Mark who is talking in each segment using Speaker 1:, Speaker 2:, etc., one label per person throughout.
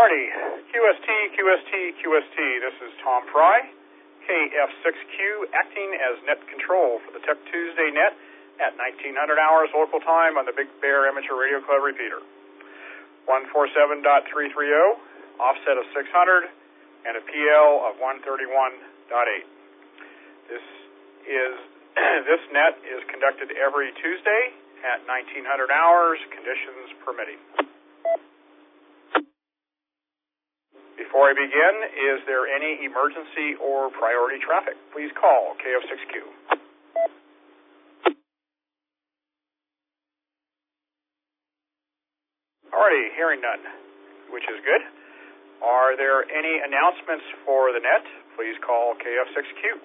Speaker 1: Alrighty, QST, this is Tom Fry, KF6Q, acting as net control for the Tech Tuesday net at 1900 hours local time on the Big Bear Amateur Radio Club repeater. 147.330, offset of 600, and a PL of 131.8. This net is conducted every Tuesday at 1900 hours, conditions permitting. Before I begin, is there any emergency or priority traffic? Please call KF6Q. Alrighty, hearing none, which is good. Are there any announcements for the net? Please call KF6Q.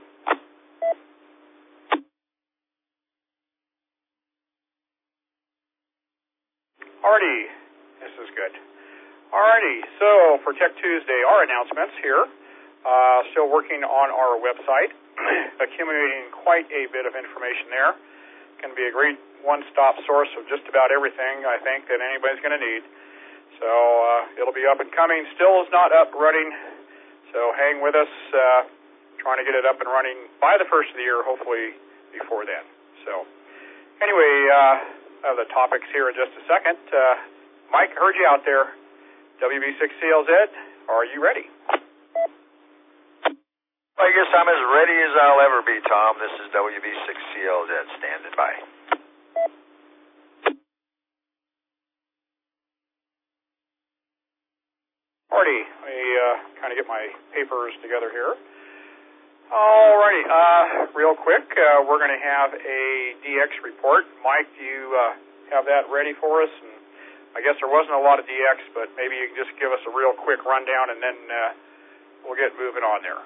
Speaker 1: Alrighty, this is good. Alrighty, so for Tech Tuesday, our announcements here. Still working on our website, accumulating quite a bit of information there. Can be a great one-stop source of just about everything, I think, that anybody's going to need. So it'll be up and coming. Still is not up running, so hang with us. Trying to get it up and running by the first of the year, hopefully before then. So anyway, I have the topics here in just a second. Mike, heard you out there. WB6CLZ, are you ready?
Speaker 2: I guess I'm as ready as I'll ever be, Tom. This is WB6CLZ standing by.
Speaker 1: Alrighty, let me kind of get my papers together here. Alrighty, real quick, we're going to have a DX report. Mike, do you have that ready for us? And I guess there wasn't a lot of DX, but maybe you can just give us a real quick rundown, and then we'll get moving on there.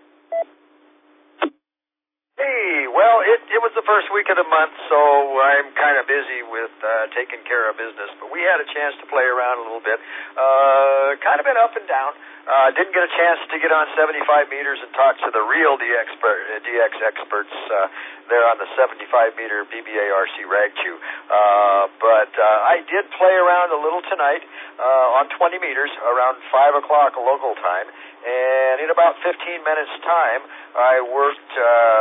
Speaker 2: Hey, well, it was the first week of the month, so I'm kind of busy with taking care of business. But we had a chance to play around a little bit. Kind of been up and down. Didn't get a chance to get on 75 meters and talk to the real DX experts there on the 75-meter BBA RC RAGQ. But I did play around a little tonight on 20 meters around 5 o'clock local time. And in about 15 minutes' time, I worked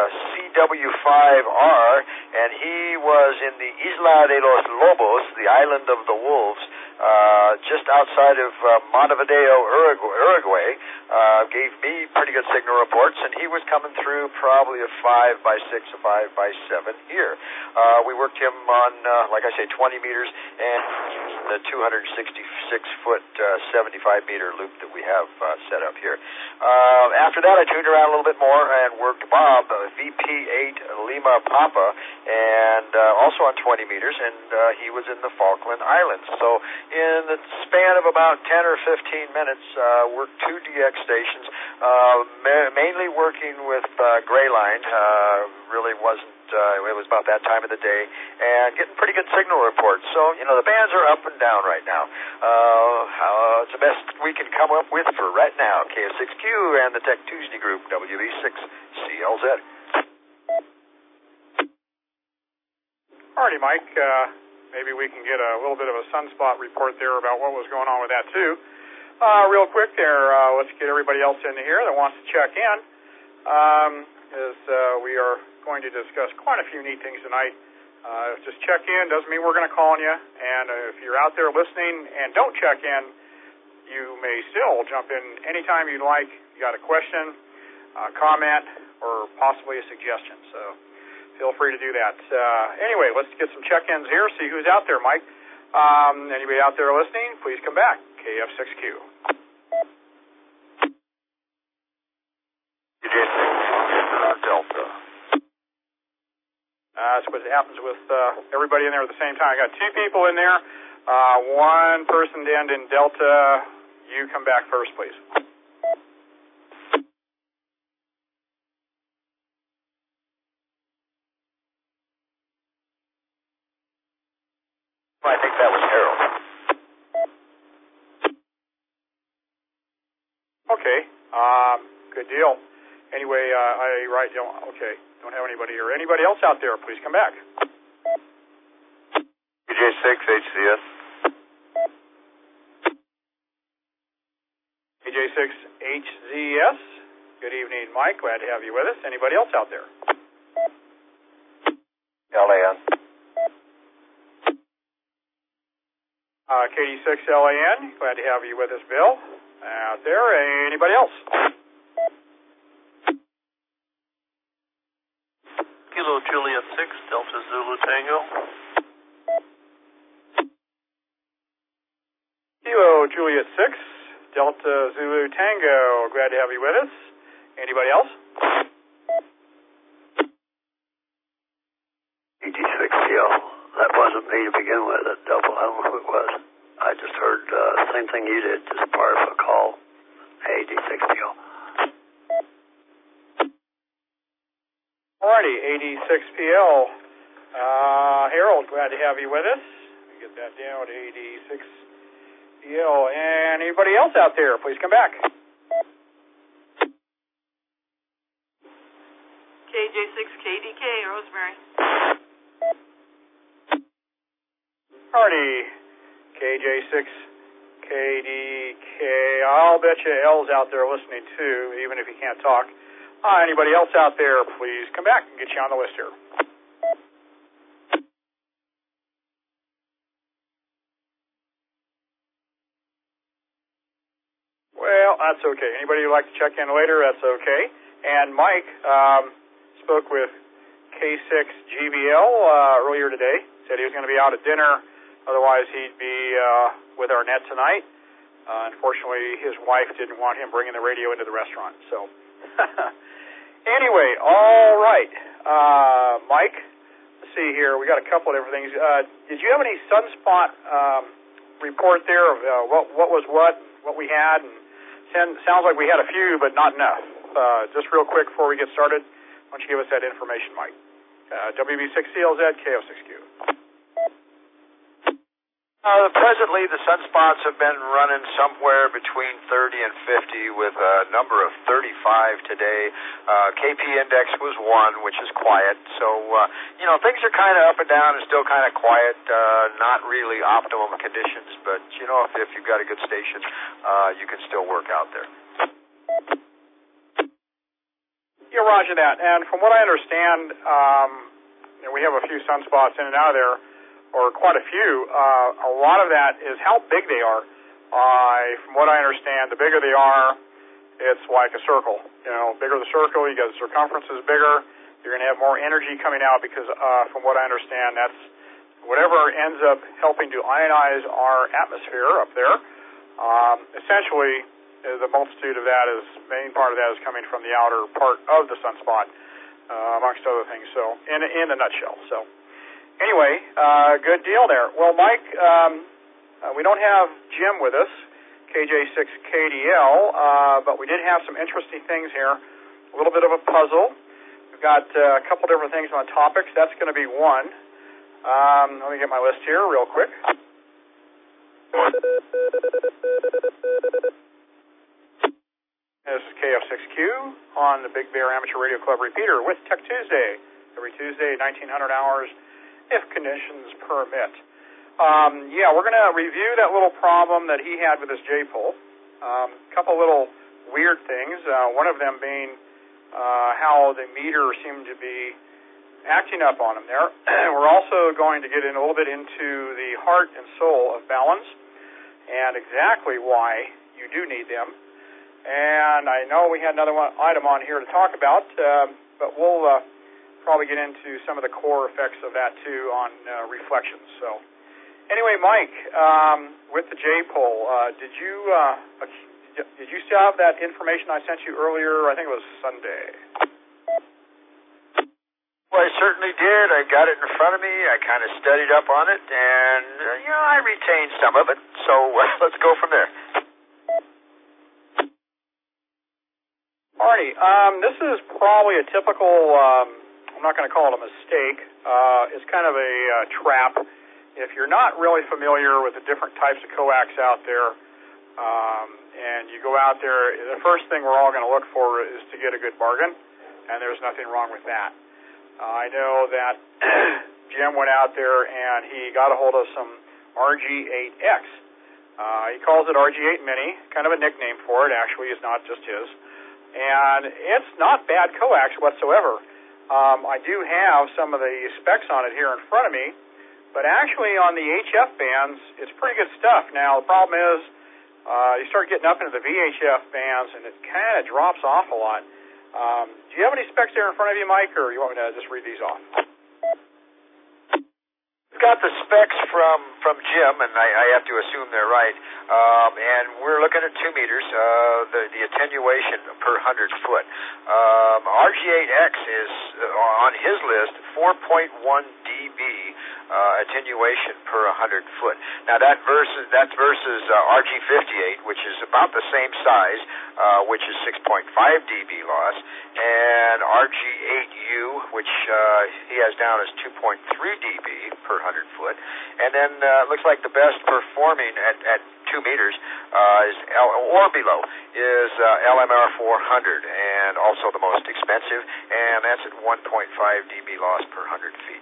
Speaker 2: CW5R, and he was in the Isla de los Lobos, the island of the wolves, just outside of Montevideo, Uruguay. Gave me pretty good signal reports, and he was coming through probably a 5x6, a 5x7 here. We worked him on, like I say, 20 meters and the 266-foot 75-meter loop that we have set up here. After that, I tuned around a little bit more and worked Bob, VP8 Lima Papa, and also on 20 meters, and he was in the Falkland Islands. So in the span of about 10 or 15 minutes, worked 2 DX stations, mainly working with Grayline. Really wasn't, it was about that time of the day, and getting pretty good signal reports. So, you know, the bands are up and down right now. It's the best we can come up with for right now. KF6Q and the Tech Tuesday group, WB6CLZ.
Speaker 1: Alrighty, Mike. Maybe we can get a little bit of a sunspot report there about what was going on with that, too. Real quick there, let's get everybody else in here that wants to check in. We are going to discuss quite a few neat things tonight. Just check in. Doesn't mean we're going to call on you. And if you're out there listening and don't check in, you may still jump in anytime you'd like. You got a question, a comment, or possibly a suggestion. So feel free to do that. Anyway, let's get some check-ins here, see who's out there, Mike. Anybody out there listening, please come back. KF6Q.
Speaker 2: Delta.
Speaker 1: That's what happens with everybody in there at the same time. I got 2 people in there. One person to end in Delta. You come back first, please.
Speaker 2: I think that was Harold.
Speaker 1: Okay. Good deal. Anyway, don't have anybody here. Anybody else out there, please come back.
Speaker 2: PJ6 HCS.
Speaker 1: KJ6HZS. Good evening, Mike. Glad to have you with us. Anybody else out there?
Speaker 3: LAN.
Speaker 1: KD6LAN. Glad to have you with us, Bill. Out there. Anybody else?
Speaker 4: Kilo Juliet 6, Delta Zulu Tango.
Speaker 1: Kilo Juliet 6, Delta Zulu Tango. Glad to have you with us. Anybody else?
Speaker 3: ED6CL. That wasn't me to begin with. That double, I don't know who it was. I just heard the same thing you did, just part of a call. Hey, ED6CL.
Speaker 1: Alrighty, AD6PL. Harold, glad to have you with us. Let me get that down to AD6PL. And anybody else out there, please come back.
Speaker 5: KJ6KDK, Rosemary.
Speaker 1: Alrighty, KJ6KDK. I'll bet you L's out there listening too, even if you can't talk. Anybody else out there, please come back and get you on the list here. Well, that's okay. Anybody who'd like to check in later, that's okay. And Mike spoke with K6GBL earlier today. Said he was going to be out at dinner. Otherwise, he'd be with our net tonight. Unfortunately, his wife didn't want him bringing the radio into the restaurant. So, anyway, all right. Mike, let's see here. We got a couple of different things. Did you have any sunspot report there of what was what we had? And sounds like we had a few, but not enough. Just real quick before we get started, why don't you give us that information, Mike? WB6CLZ, KO6Q.
Speaker 2: Presently, the sunspots have been running somewhere between 30 and 50 with a number of 35 today. KP index was 1, which is quiet. So, things are kind of up and down and still kind of quiet. Not really optimum conditions, but, if you've got a good station, you can still work out there.
Speaker 1: Yeah, roger that. And from what I understand, we have a few sunspots in and out of there, or quite a few. A lot of that is how big they are. From what I understand, the bigger they are, it's like a circle. Bigger the circle, you got the circumference is bigger. You're going to have more energy coming out because, from what I understand, that's whatever ends up helping to ionize our atmosphere up there. Essentially, the multitude of that main part of that is coming from the outer part of the sunspot, amongst other things. So, in a nutshell. So, anyway, good deal there. Well, Mike, we don't have Jim with us, KJ6KDL, but we did have some interesting things here. A little bit of a puzzle. We've got a couple different things on topics. That's going to be one. Let me get my list here real quick. This is KF6Q on the Big Bear Amateur Radio Club repeater with Tech Tuesday, every Tuesday, 1900 hours, if conditions permit. We're going to review that little problem that he had with his J-pole. A couple little weird things, one of them being how the meter seemed to be acting up on him there. We're also going to get in a little bit into the heart and soul of balance and exactly why you do need them. And I know we had another item on here to talk about, but we'll probably get into some of the core effects of that too on reflections. So, anyway, Mike, with the J-pole, did you still have that information I sent you earlier? I think it was Sunday.
Speaker 2: Well, I certainly did. I got it in front of me. I kind of studied up on it, and I retained some of it. So let's go from there.
Speaker 1: Alrighty, this is probably a typical, I'm not going to call it a mistake, it's kind of a trap. If you're not really familiar with the different types of coax out there, and you go out there, the first thing we're all going to look for is to get a good bargain, and there's nothing wrong with that. I know that Jim went out there and he got a hold of some RG8X. He calls it RG8 Mini, kind of a nickname for it. Actually, it's not just his. And it's not bad coax whatsoever. I do have some of the specs on it here in front of me, but actually on the HF bands, it's pretty good stuff. Now, the problem is you start getting up into the VHF bands, and it kind of drops off a lot. Do you have any specs there in front of you, Mike, or you want me to just read these off?
Speaker 2: Got the specs from Jim, and I have to assume they're right. And we're looking at 2 meters, the attenuation per 100 foot. RG8X is on his list 4.1 dB attenuation per 100 foot. Now that's versus RG58, which is about the same size, which is 6.5 dB loss, and RG8U, which he has down as 2.3 dB per 100 foot, and then looks like the best performing at 2 meters or below is LMR 400, and also the most expensive, and that's at 1.5 dB loss per 100 feet.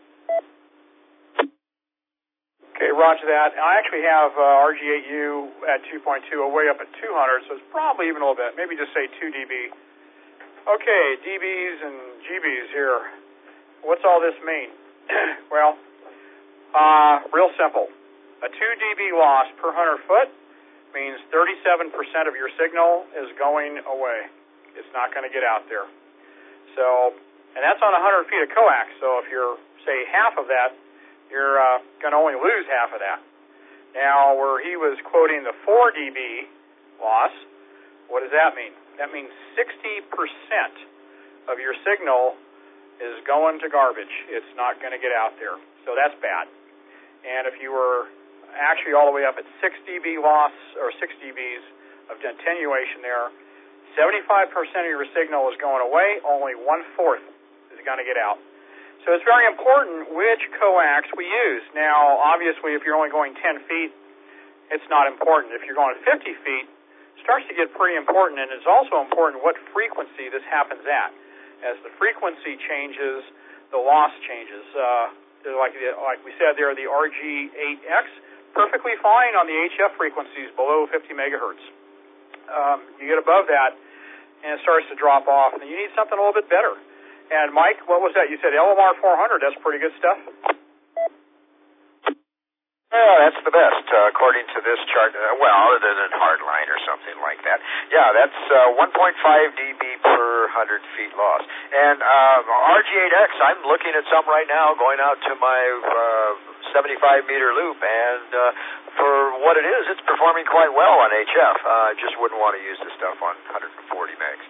Speaker 1: Okay, roger that. I actually have RG8U at 2.2, way up at 200, so it's probably even a little bit. Maybe just say 2 dB. Okay, dBs and GBs here. What's all this mean? Well, real simple. A 2 dB loss per 100 foot means 37% of your signal is going away. It's not going to get out there. So, and that's on 100 feet of coax. So if you're, say, half of that, you're going to only lose half of that. Now, where he was quoting the 4 dB loss, what does that mean? That means 60% of your signal is going to garbage. It's not going to get out there. So that's bad. And if you were actually all the way up at 6 dB loss, or 6 dBs of attenuation there, 75% of your signal is going away, only 1/4 is going to get out. So it's very important which coax we use. Now, obviously, if you're only going 10 feet, it's not important. If you're going 50 feet, it starts to get pretty important, and it's also important what frequency this happens at. As the frequency changes, the loss changes. Like we said there, the RG8X, perfectly fine on the HF frequencies below 50 megahertz. You get above that, and it starts to drop off, and you need something a little bit better. And Mike, what was that? You said LMR 400. That's pretty good stuff.
Speaker 2: Yeah, that's the best, according to this chart. Well, other than Hardline or something like that. Yeah, that's 1.5 dB per 100 feet loss. And RG8X, I'm looking at some right now going out to my 75-meter loop, and for what it is, it's performing quite well on HF. Just wouldn't want to use this stuff on 140 megs.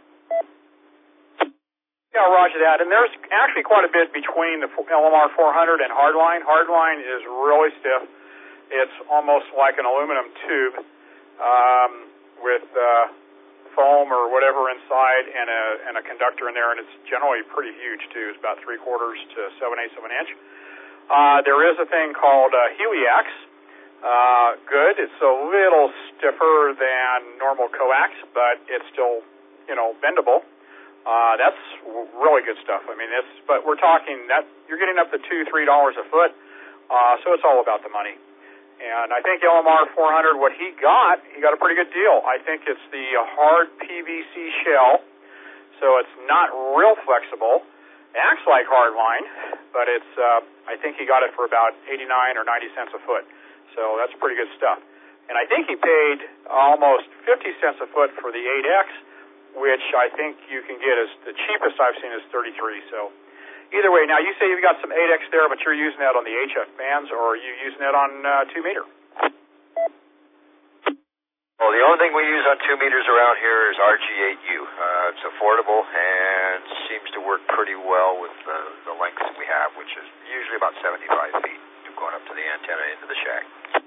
Speaker 1: Yeah, roger that. And there's actually quite a bit between the LMR 400 and Hardline. Hardline is really stiff. It's almost like an aluminum tube with foam or whatever inside and a conductor in there, and it's generally pretty huge, too. It's about 3/4 to 7/8 of an inch. There is a thing called Heliax. Good. It's a little stiffer than normal coax, but it's still, bendable. That's really good stuff. I mean, but we're talking that you're getting up to $2-3 a foot, so it's all about the money. And I think LMR 400, what he got a pretty good deal. I think it's the hard PVC shell, so it's not real flexible. It acts like Hardline, but it's I think he got it for about 89 or 90 cents a foot. So that's pretty good stuff. And I think he paid almost 50 cents a foot for the 8X, which I think you can get as the cheapest I've seen is 33. So either way, now you say you've got some 8X there, but you're using that on the HF bands, or are you using that on 2 meter?
Speaker 2: Well, the only thing we use on 2 meters around here is RG8U. It's affordable and seems to work pretty well with the lengths we have, which is usually about 75 feet going up to the antenna into the shack.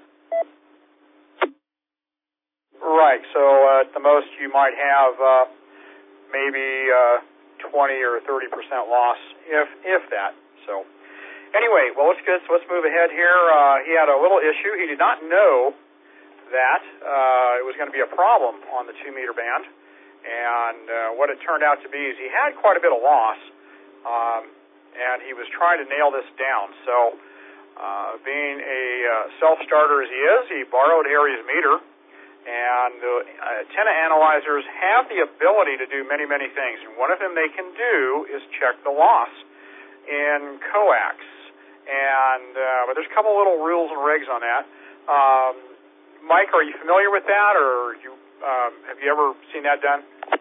Speaker 1: Right, so at the most you might have maybe 20 or 30% loss, if that. So anyway, well, let's move ahead here. He had a little issue. He did not know that it was going to be a problem on the 2 meter band, and what it turned out to be is he had quite a bit of loss, and he was trying to nail this down. So Being a self-starter as he is, he borrowed Harry's meter, and the antenna analyzers have the ability to do many, many things. And one of them they can do is check the loss in coax. And but there's a couple little rules and regs on that. Mike, are you familiar with that, or have you ever seen that done?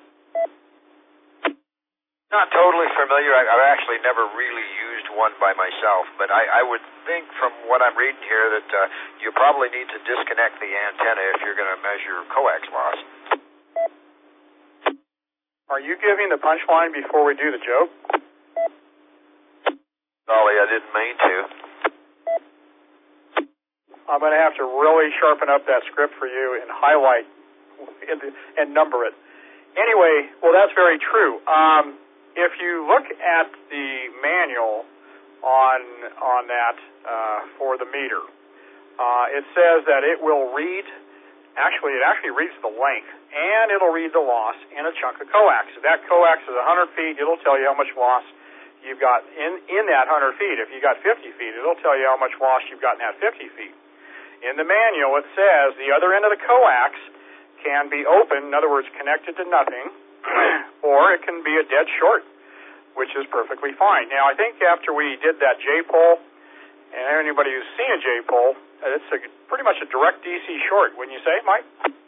Speaker 2: Not totally familiar. I've actually never really used one by myself, but I would think from what I'm reading here that you probably need to disconnect the antenna if you're going to measure coax loss.
Speaker 1: Are you giving the punchline before we do the joke?
Speaker 2: Golly, I didn't mean to.
Speaker 1: I'm going to have to really sharpen up that script for you and highlight and number it. Anyway, well, that's very true. If you look at the manual on that for the meter, it says that it will read. Actually, it actually reads the length, and it'll read the loss in a chunk of coax. If that coax is 100 feet, it'll tell you how much loss you've got in that 100 feet. If you got 50 feet, it'll tell you how much loss you've got in that 50 feet. In the manual, it says the other end of the coax can be open, in other words, connected to nothing, or it can be a dead short, which is perfectly fine. Now, I think after we did that J-pole, and anybody who's seen a J-pole, it's pretty much a direct DC short, wouldn't you say, Mike?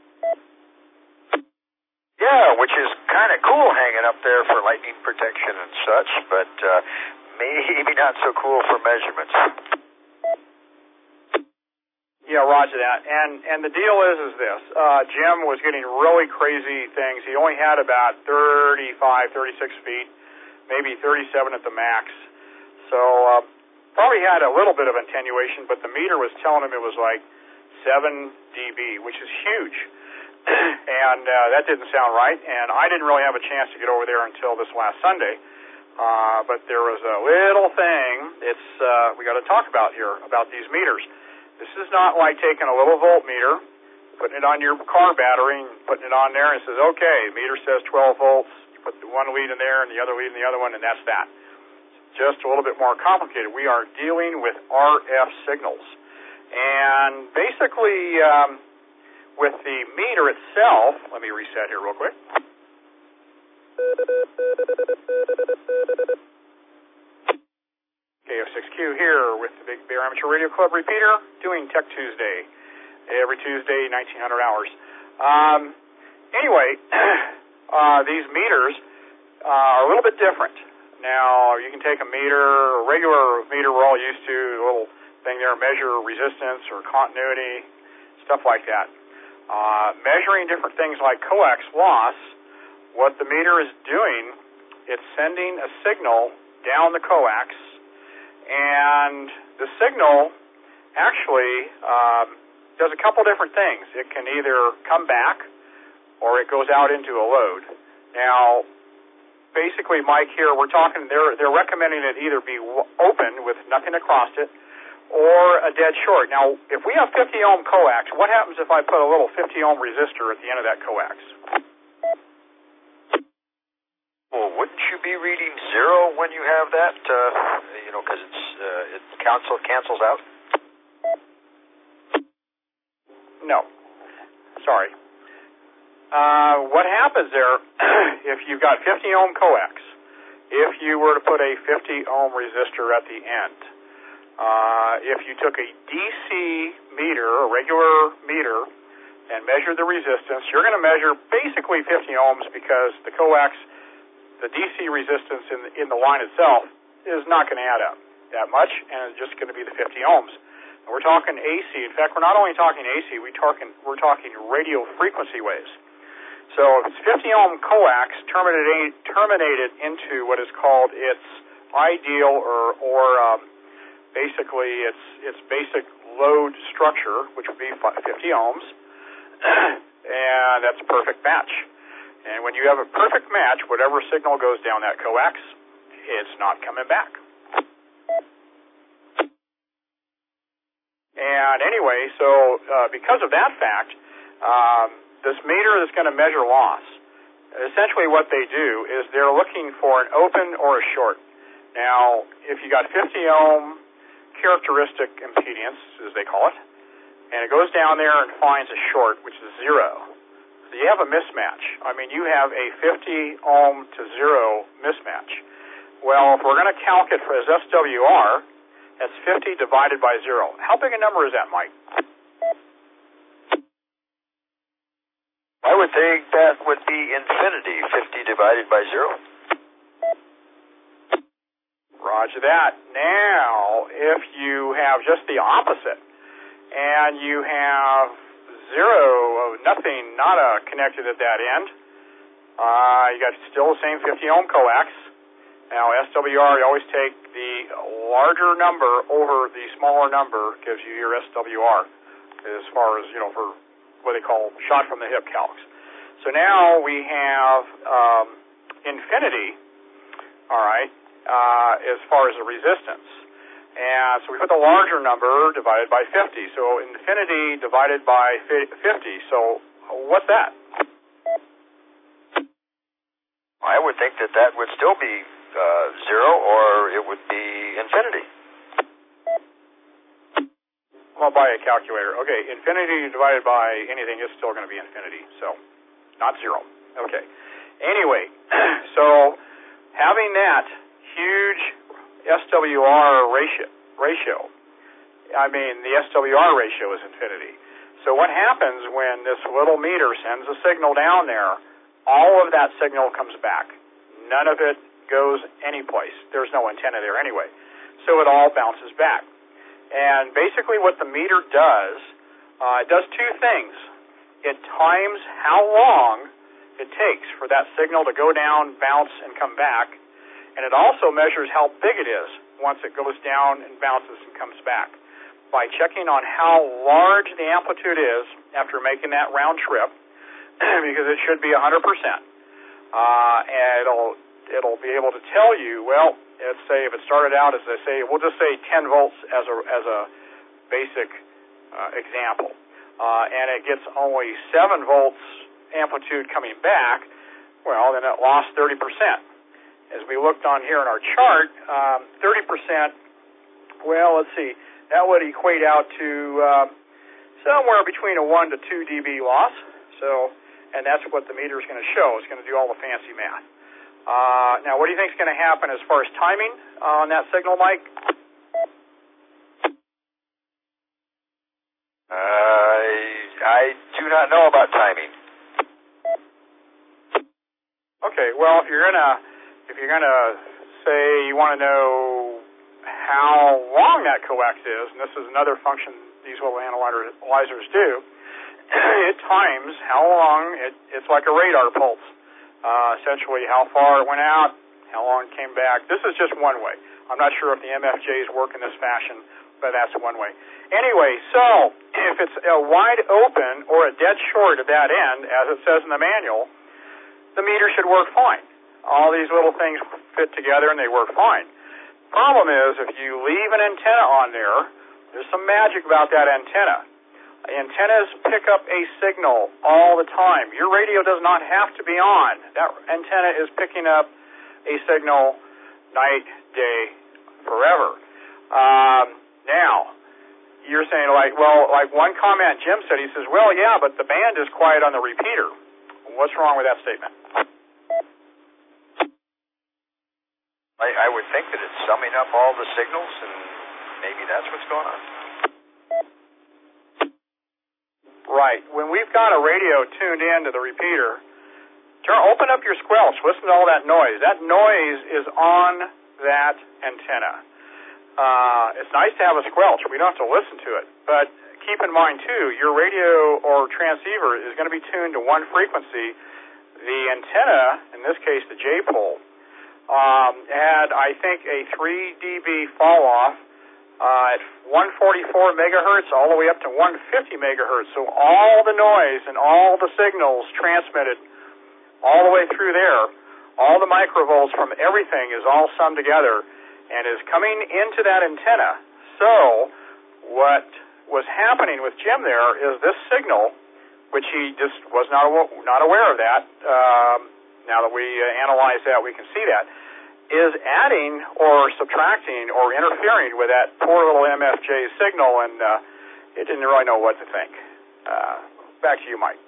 Speaker 2: Yeah, which is kind of cool hanging up there for lightning protection and such, but maybe not so cool for measurements.
Speaker 1: Yeah, roger that. And the deal is this. Jim was getting really crazy things. He only had about 35, 36 feet, maybe 37 at the max. So probably had a little bit of attenuation, but the meter was telling him it was like 7 dB, which is huge. And that didn't sound right, and I didn't really have a chance to get over there until this last Sunday. But there was a little thing we got to talk about here, about these meters. This is not like taking a little voltmeter, putting it on your car battery, and putting it on there, and it says, okay, meter says 12 volts, you put the one lead in there and the other lead in the other one, and that's that. Just a little bit more complicated. We are dealing with RF signals. And basically, with the meter itself, let me reset here real quick. KF6Q here with the Big Bear Amateur Radio Club repeater, doing Tech Tuesday, every Tuesday, 1900 hours. Anyway, these meters are a little bit different. Now, you can take a meter, a regular meter we're all used to, a little thing there, measure resistance or continuity, stuff like that. Measuring different things like coax loss, what the meter is doing, it's sending a signal down the coax, and the signal actually does a couple different things. It can either come back or it goes out into a load. Now, basically, Mike, here we're talking, they're recommending it either be open with nothing across it or a dead short. Now, if we have 50 ohm coax, what happens if I put a little 50 ohm resistor at the end of that coax?
Speaker 2: Well, wouldn't you be reading 0 when you have that? Because it cancels out.
Speaker 1: No, sorry. What happens there? If you've got 50 ohm coax, if you were to put a 50 ohm resistor at the end, if you took a DC meter, a regular meter, and measured the resistance, you're going to measure basically 50 ohms because the coax, the DC resistance in the line itself is not going to add up that much, and it's just going to be the 50 ohms. And we're talking AC. In fact, we're not only talking AC, we're talking radio frequency waves. So it's 50 ohm coax terminated into what is called its ideal or basically its basic load structure, which would be 50 ohms, and that's a perfect match. And when you have a perfect match, whatever signal goes down that coax, it's not coming back. And anyway, so because of that fact, this meter is going to measure loss. Essentially what they do is they're looking for an open or a short. Now, if you got 50 ohm characteristic impedance, as they call it, and it goes down there and finds a short, which is 0. So you have a mismatch. I mean, you have a 50 ohm to 0 mismatch. Well, if we're going to calc it as SWR, that's 50 divided by 0. How big a number is that, Mike?
Speaker 2: I would think that would be infinity, 50 divided by 0.
Speaker 1: Roger that. Now, if you have just the opposite, and you have 0, nothing, nada connected at that end, you got still the same 50 ohm coax. Now, SWR, you always take the larger number over the smaller number, gives you your SWR, as far as, for what they call shot from the hip calcs. So now we have infinity, all right, as far as the resistance. And so we put the larger number divided by 50. So infinity divided by 50. So what's that?
Speaker 2: I would think that would still be 0, or it would be infinity.
Speaker 1: Well, by a calculator. Okay, infinity divided by anything is still going to be infinity. So not 0. Okay. Anyway, so having that huge SWR ratio, I mean, the SWR ratio is infinity. So what happens when this little meter sends a signal down there, all of that signal comes back. None of it goes anyplace. There's no antenna there anyway. So it all bounces back. And basically what the meter does, it does two things. It times how long it takes for that signal to go down, bounce, and come back. And it also measures how big it is once it goes down and bounces and comes back by checking on how large the amplitude is after making that round trip, because it should be 100%. And it'll be able to tell you, well, let's say if it started out as they say, we'll just say 10 volts as a basic example, and it gets only 7 volts amplitude coming back, well, then it lost 30%. As we looked on here in our chart, 30%, well, let's see, that would equate out to somewhere between a 1 to 2 dB loss. So, and that's what the meter is going to show. It's going to do all the fancy math. Now, what do you think is going to happen as far as timing on that signal, Mike?
Speaker 2: I do not know about timing.
Speaker 1: Okay, well, if you're gonna say you want to know how long that coax is, and this is another function these little analyzers do, it times how long it's like a radar pulse. Essentially, how far it went out, how long it came back. This is just one way. I'm not sure if the MFJs work in this fashion, but that's one way. Anyway, so if it's a wide open or a dead short at that end, as it says in the manual, the meter should work fine. All these little things fit together and they work fine. Problem is, if you leave an antenna on there, there's some magic about that antenna. Antennas pick up a signal all the time. Your radio does not have to be on. That antenna is picking up a signal night, day, forever. Now, you're saying, like one comment Jim said, he says, well, yeah, but the band is quiet on the repeater. What's wrong with that statement?
Speaker 2: I would think that it's summing up all the signals, and maybe that's what's going on.
Speaker 1: Right. When we've got a radio tuned in to the repeater, open up your squelch. Listen to all that noise. That noise is on that antenna. It's nice to have a squelch. We don't have to listen to it. But keep in mind, too, your radio or transceiver is going to be tuned to one frequency. The antenna, in this case the J-pole, had, I think, a 3 dB fall-off at 144 megahertz all the way up to 150 megahertz. So all the noise and all the signals transmitted all the way through there, all the microvolts from everything is all summed together and is coming into that antenna. So what was happening with Jim there is this signal, which he just was not aware of that. Now that we analyze that, we can see that. is adding or subtracting or interfering with that poor little MFJ signal, and it didn't really know what to think. Back to you, Mike.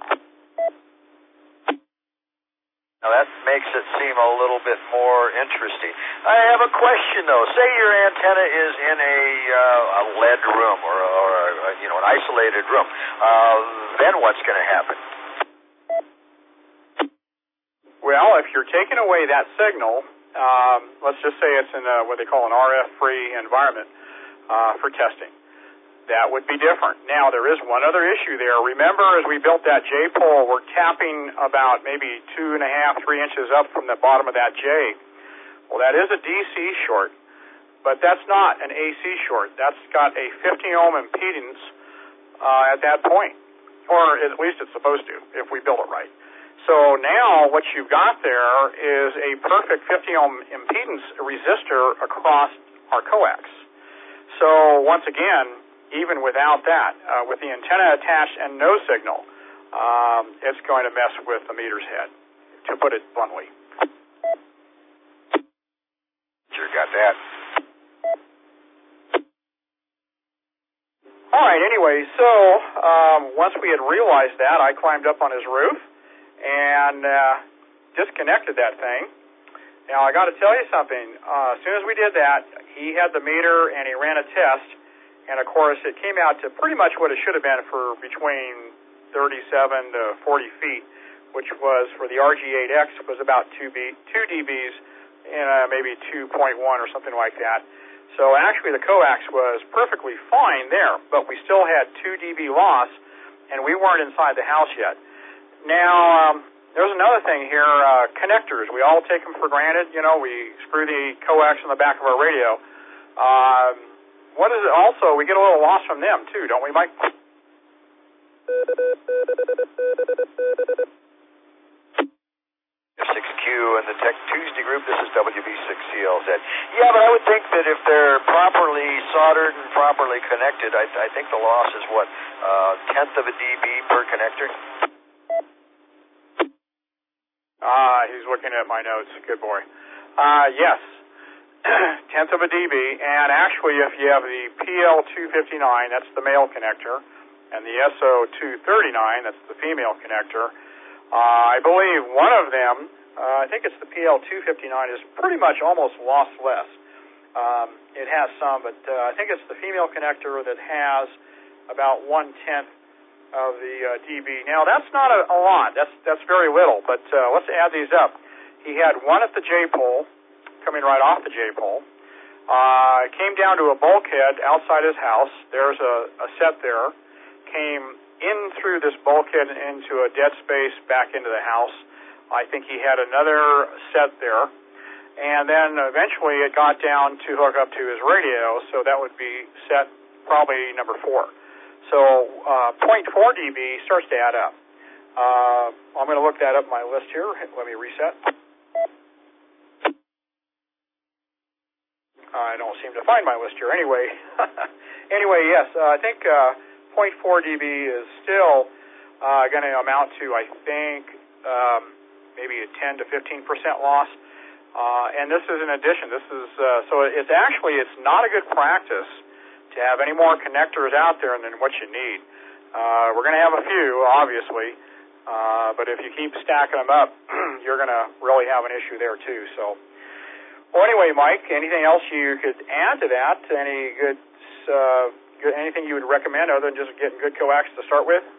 Speaker 2: Now that makes it seem a little bit more interesting. I have a question though. Say your antenna is in a lead room or an isolated room. Then what's going to happen?
Speaker 1: Well, if you're taking away that signal, let's just say it's in what they call an RF-free environment for testing. That would be different. Now, there is one other issue there. Remember, as we built that J pole, we're tapping about maybe 2.5, 3 inches up from the bottom of that J. Well, that is a DC short, but that's not an AC short. That's got a 50-ohm impedance at that point, or at least it's supposed to, if we build it right. So now what you've got there is a perfect 50-ohm impedance resistor across our coax. So once again, even without that, with the antenna attached and no signal, it's going to mess with the meter's head, to put it bluntly.
Speaker 2: Sure got that.
Speaker 1: All right, anyway, so once we had realized that, I climbed up on his roof and disconnected that thing. Now, I got to tell you something. As soon as we did that, he had the meter and he ran a test. And, of course, it came out to pretty much what it should have been for between 37 to 40 feet, which was for the RG8X was about 2 dBs and maybe 2.1 or something like that. So actually the coax was perfectly fine there, but we still had 2 dB loss, and we weren't inside the house yet. Now, there's another thing here, connectors. We all take them for granted. You know, we screw the coax on the back of our radio. What is it also? We get a little loss from them, too, don't we, Mike?
Speaker 2: F6Q and the Tech Tuesday group, this is WB6CLZ. Yeah, but I would think that if they're properly soldered and properly connected, I think the loss is, what, 1/10 of a dB per connector?
Speaker 1: He's looking at my notes. Good boy. Yes. 1/10 of a dB, and actually if you have the PL259, that's the male connector, and the SO239, that's the female connector, I believe one of them, I think it's the PL259, is pretty much almost lossless. It has some, but I think it's the female connector that has about 1/10 of the dB. Now, that's not a lot. That's very little, but let's add these up. He had one at the J-pole, coming right off the J-pole. It came down to a bulkhead outside his house. There's a set there. Came in through this bulkhead into a dead space back into the house. I think he had another set there. And then eventually it got down to hook up to his radio, so that would be set probably number 4. So 0.4 dB starts to add up. I'm going to look that up on my list here. Let me reset. I don't seem to find my list here. Anyway, yes, I think 0.4 dB is still going to amount to, I think, maybe a 10 to 15% loss. And this is in addition. This is so it's not a good practice to have any more connectors out there than what you need. We're going to have a few, obviously, but if you keep stacking them up, you're going to really have an issue there too. So. Well, anyway, Mike, anything else you could add to that? Any good anything you would recommend other than just getting good coax to start with?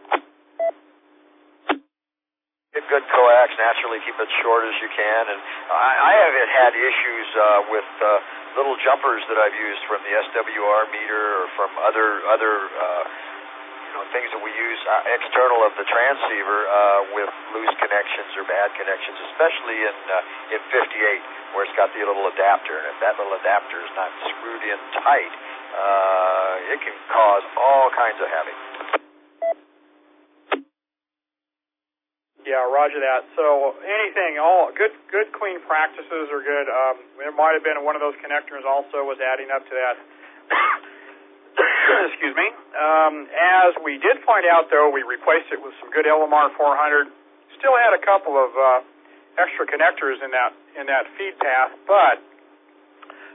Speaker 2: Get good coax, naturally keep it short as you can. And I have had issues with little jumpers that I've used from the SWR meter or from other things that we use external of the transceiver with loose connections or bad connections, especially in 58 where it's got the little adapter, and if that little adapter is not screwed in tight, it can cause all kinds of havoc.
Speaker 1: Yeah, roger that. So anything, all good clean practices are good. There might have been one of those connectors also was adding up to that. Excuse me. As we did find out, though, we replaced it with some good LMR 400. Still had a couple of extra connectors in that feed path, but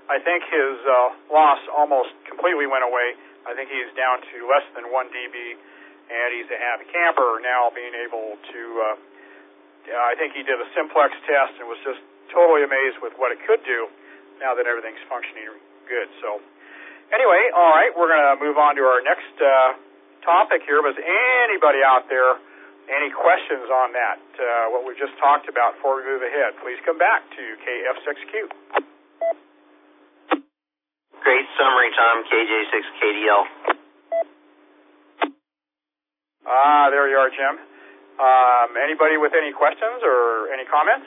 Speaker 1: I think his loss almost completely went away. I think he's down to less than 1 dB, and he's a happy camper now, being able to, I think he did a simplex test and was just totally amazed with what it could do now that everything's functioning good. So anyway, all right, we're going to move on to our next topic here. But anybody out there, any questions on that, what we just talked about before we move ahead, please come back to KF6Q.
Speaker 6: Great summary, Tom. KJ6KDL.
Speaker 1: There you are, Jim. Anybody with any questions or any comments?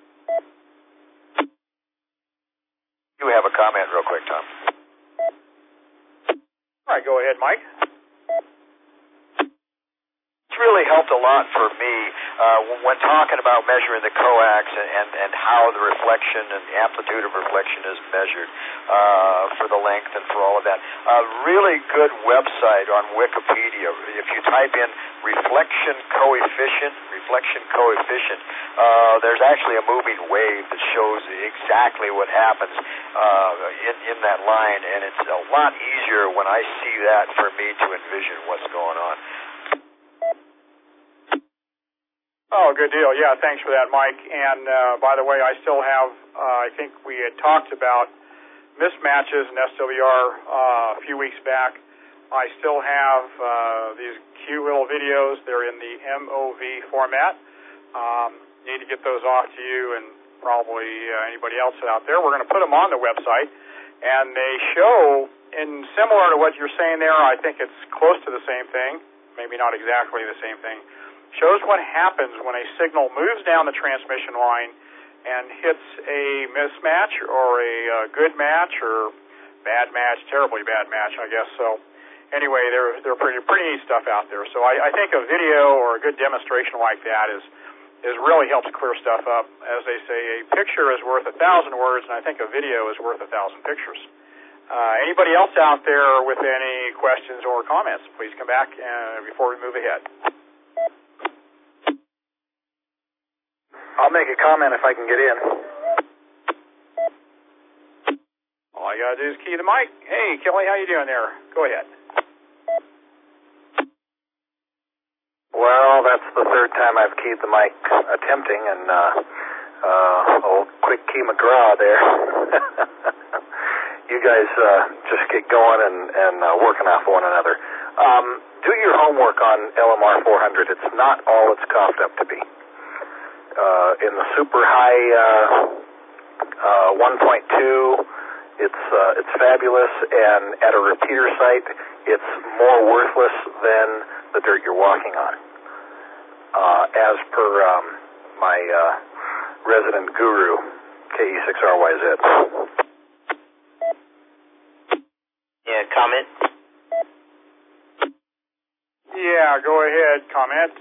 Speaker 2: You have a comment real quick, Tom.
Speaker 1: All right, go ahead, Mike.
Speaker 2: It's really helped a lot for me when talking about measuring the coax and how the reflection and the amplitude of reflection is measured for the length and for all of that. A really good website on Wikipedia. If you type in reflection coefficient, there's actually a moving wave that shows exactly what happens in that line, and it's a lot easier when I see that for me to envision what's going on.
Speaker 1: Oh, good deal. Yeah, thanks for that, Mike. And by the way, I still have, I think we had talked about mismatches in SWR a few weeks back. I still have these cute little videos. They're in the MOV format. Need to get those off to you and probably anybody else out there. We're going to put them on the website. And they show, in similar to what you're saying there, I think it's close to the same thing, maybe not exactly the same thing, shows what happens when a signal moves down the transmission line and hits a mismatch or a good match or bad match, terribly bad match, I guess. So anyway, they're pretty neat stuff out there. So I think a video or a good demonstration like that is really helps clear stuff up. As they say, a picture is worth 1,000 words, and I think a video is worth 1,000 pictures. Anybody else out there with any questions or comments, please come back before we move ahead.
Speaker 7: I'll make a comment if I can get in.
Speaker 1: All I got to do is key the mic. Hey, Kelly, how you doing there? Go ahead.
Speaker 7: Well, that's the third time I've keyed the mic attempting, and old Quick Key McGraw there. You guys just get going and working off one another. Do your homework on LMR 400. It's not all it's coughed up to be. In the super high 1.2, it's fabulous, and at a repeater site, it's more worthless than the dirt you're walking on. As per my resident guru, KE6RYZ.
Speaker 6: Yeah, comment?
Speaker 1: Yeah, go ahead, comment.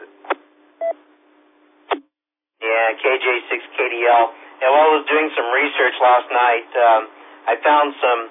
Speaker 6: Yeah, KJ6KDL. And while I was doing some research last night, I found some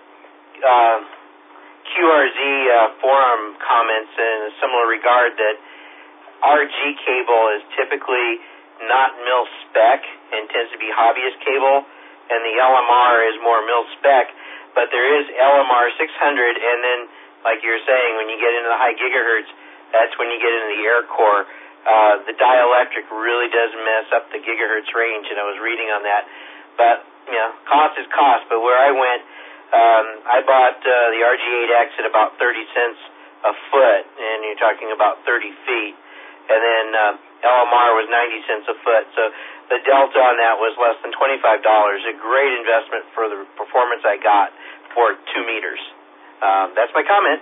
Speaker 6: QRZ forum comments in a similar regard that RG cable is typically not mil-spec and tends to be hobbyist cable, and the LMR is more mil-spec, but there is LMR 600, and then, like you're saying, when you get into the high gigahertz, that's when you get into the air core. The dielectric really does mess up the gigahertz range, and I was reading on that. But, cost is cost. But where I went, I bought the RG8X at about 30 cents a foot, and you're talking about 30 feet. And then LMR was 90 cents a foot. So the delta on that was less than $25. A great investment for the performance I got for 2 meters. That's my comment.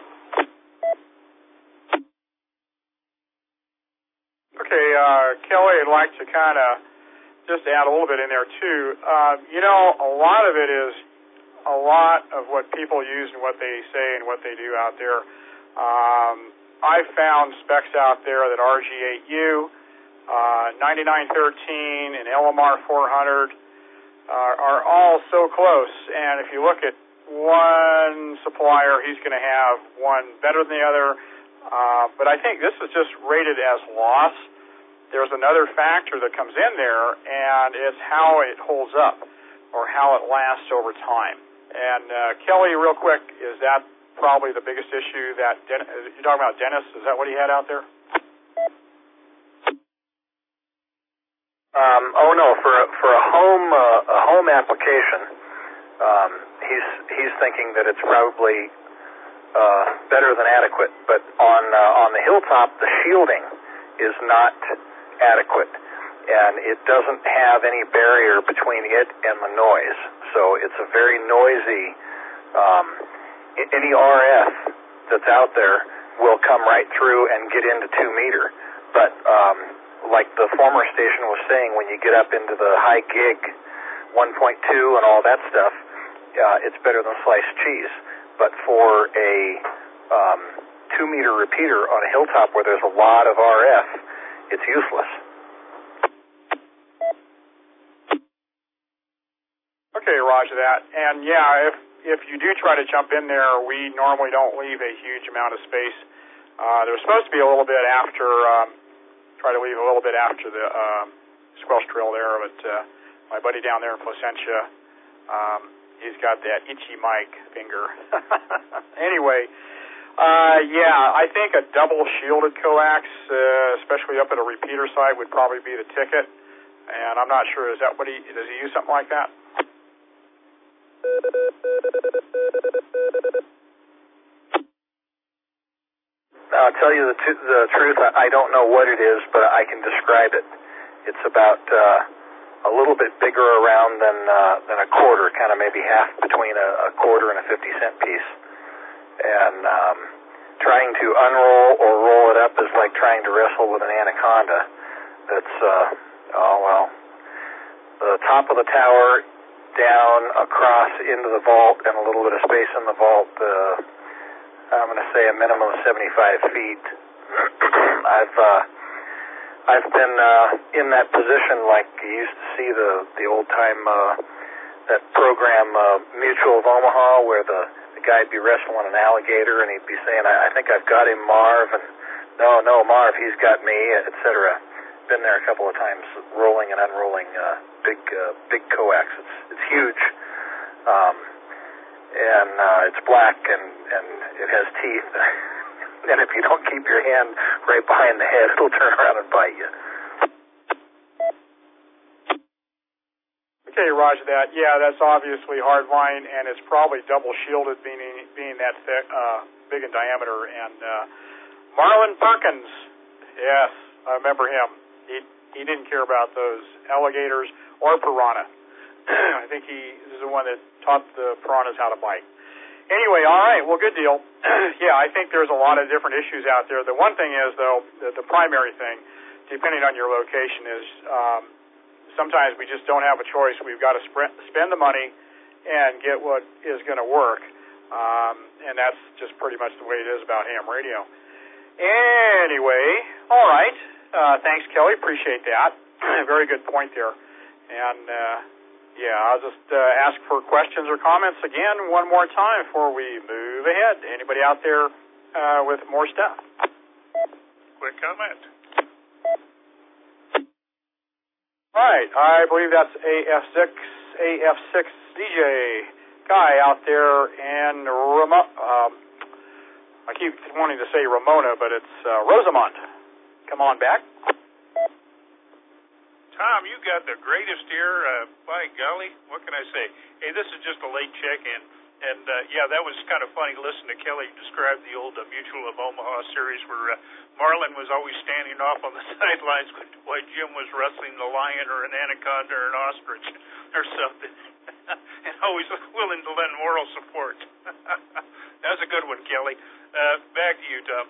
Speaker 1: Okay, Kelly, I'd like to kind of just add a little bit in there, too. A lot of it is a lot of what people use and what they say and what they do out there. I've found specs out there that RG8U, 9913, and LMR 400 are all so close. And if you look at one supplier, he's going to have one better than the other. But I think this is just rated as loss. There's another factor that comes in there, and it's how it holds up or how it lasts over time. And Kelly, real quick, is that probably the biggest issue that you're talking about? Dennis, is that what he had out there?
Speaker 7: Oh no, for a home application, he's thinking that it's probably better than adequate. But on the hilltop, the shielding is not adequate, and it doesn't have any barrier between it and the noise. So it's a very noisy. Any RF that's out there will come right through and get into 2 meter, but like the former station was saying, when you get up into the high gig 1.2 and all that stuff, it's better than sliced cheese. But for a 2 meter repeater on a hilltop where there's a lot of RF, it's useless.
Speaker 1: Okay, roger that. And yeah, if you do try to jump in there, we normally don't leave a huge amount of space. There's supposed to be a little bit after. Try to leave a little bit after the squelch drill there, but my buddy down there in Placentia, he's got that itchy mic finger. Anyway, yeah, I think a double shielded coax, especially up at a repeater side, would probably be the ticket. And I'm not sure, is that what does he use something like that?
Speaker 7: I'll tell you the truth, I don't know what it is, but I can describe it. It's about a little bit bigger around than a quarter, kind of maybe half between a quarter and a 50-cent piece. And trying to unroll or roll it up is like trying to wrestle with an anaconda. That's, the top of the tower, down, across, into the vault, and a little bit of space in the vault. I'm going to say a minimum of 75 feet. I've been in that position, like you used to see the old time that program Mutual of Omaha, where the guy'd be wrestling an alligator and he'd be saying, "I think I've got him, Marv," and no, Marv, he's got me, etc. Been there a couple of times, rolling and unrolling big coax. It's huge. And it's black and it has teeth. And if you don't keep your hand right behind the head, it'll turn around and bite you.
Speaker 1: Okay, roger that. Yeah, that's obviously hardline, and it's probably double shielded, being that thick, big in diameter. And Marlin Perkins, yes, I remember him. He didn't care about those alligators or piranha. I think he is the one that taught the piranhas how to bite. Anyway, all right, well, good deal. Yeah, I think there's a lot of different issues out there. The one thing is, though, the primary thing, depending on your location, is sometimes we just don't have a choice. We've got to spend the money and get what is going to work. And that's just pretty much the way it is about ham radio. Anyway, all right. Thanks, Kelly. Appreciate that. Very good point there. And, yeah, I'll just ask for questions or comments again one more time before we move ahead. Anybody out there with more stuff?
Speaker 8: Quick comment.
Speaker 1: All right, I believe that's AF6 DJ guy out there in I keep wanting to say Ramona, but it's Rosamond. Come on back.
Speaker 8: Tom, you got the greatest ear. By golly, what can I say? Hey, this is just a late check-in. And, yeah, that was kind of funny listening to Kelly describe the old Mutual of Omaha series where Marlin was always standing off on the sidelines while Jim was wrestling the lion or an anaconda or an ostrich or something. And always willing to lend moral support. That was a good one, Kelly. Back to you, Tom.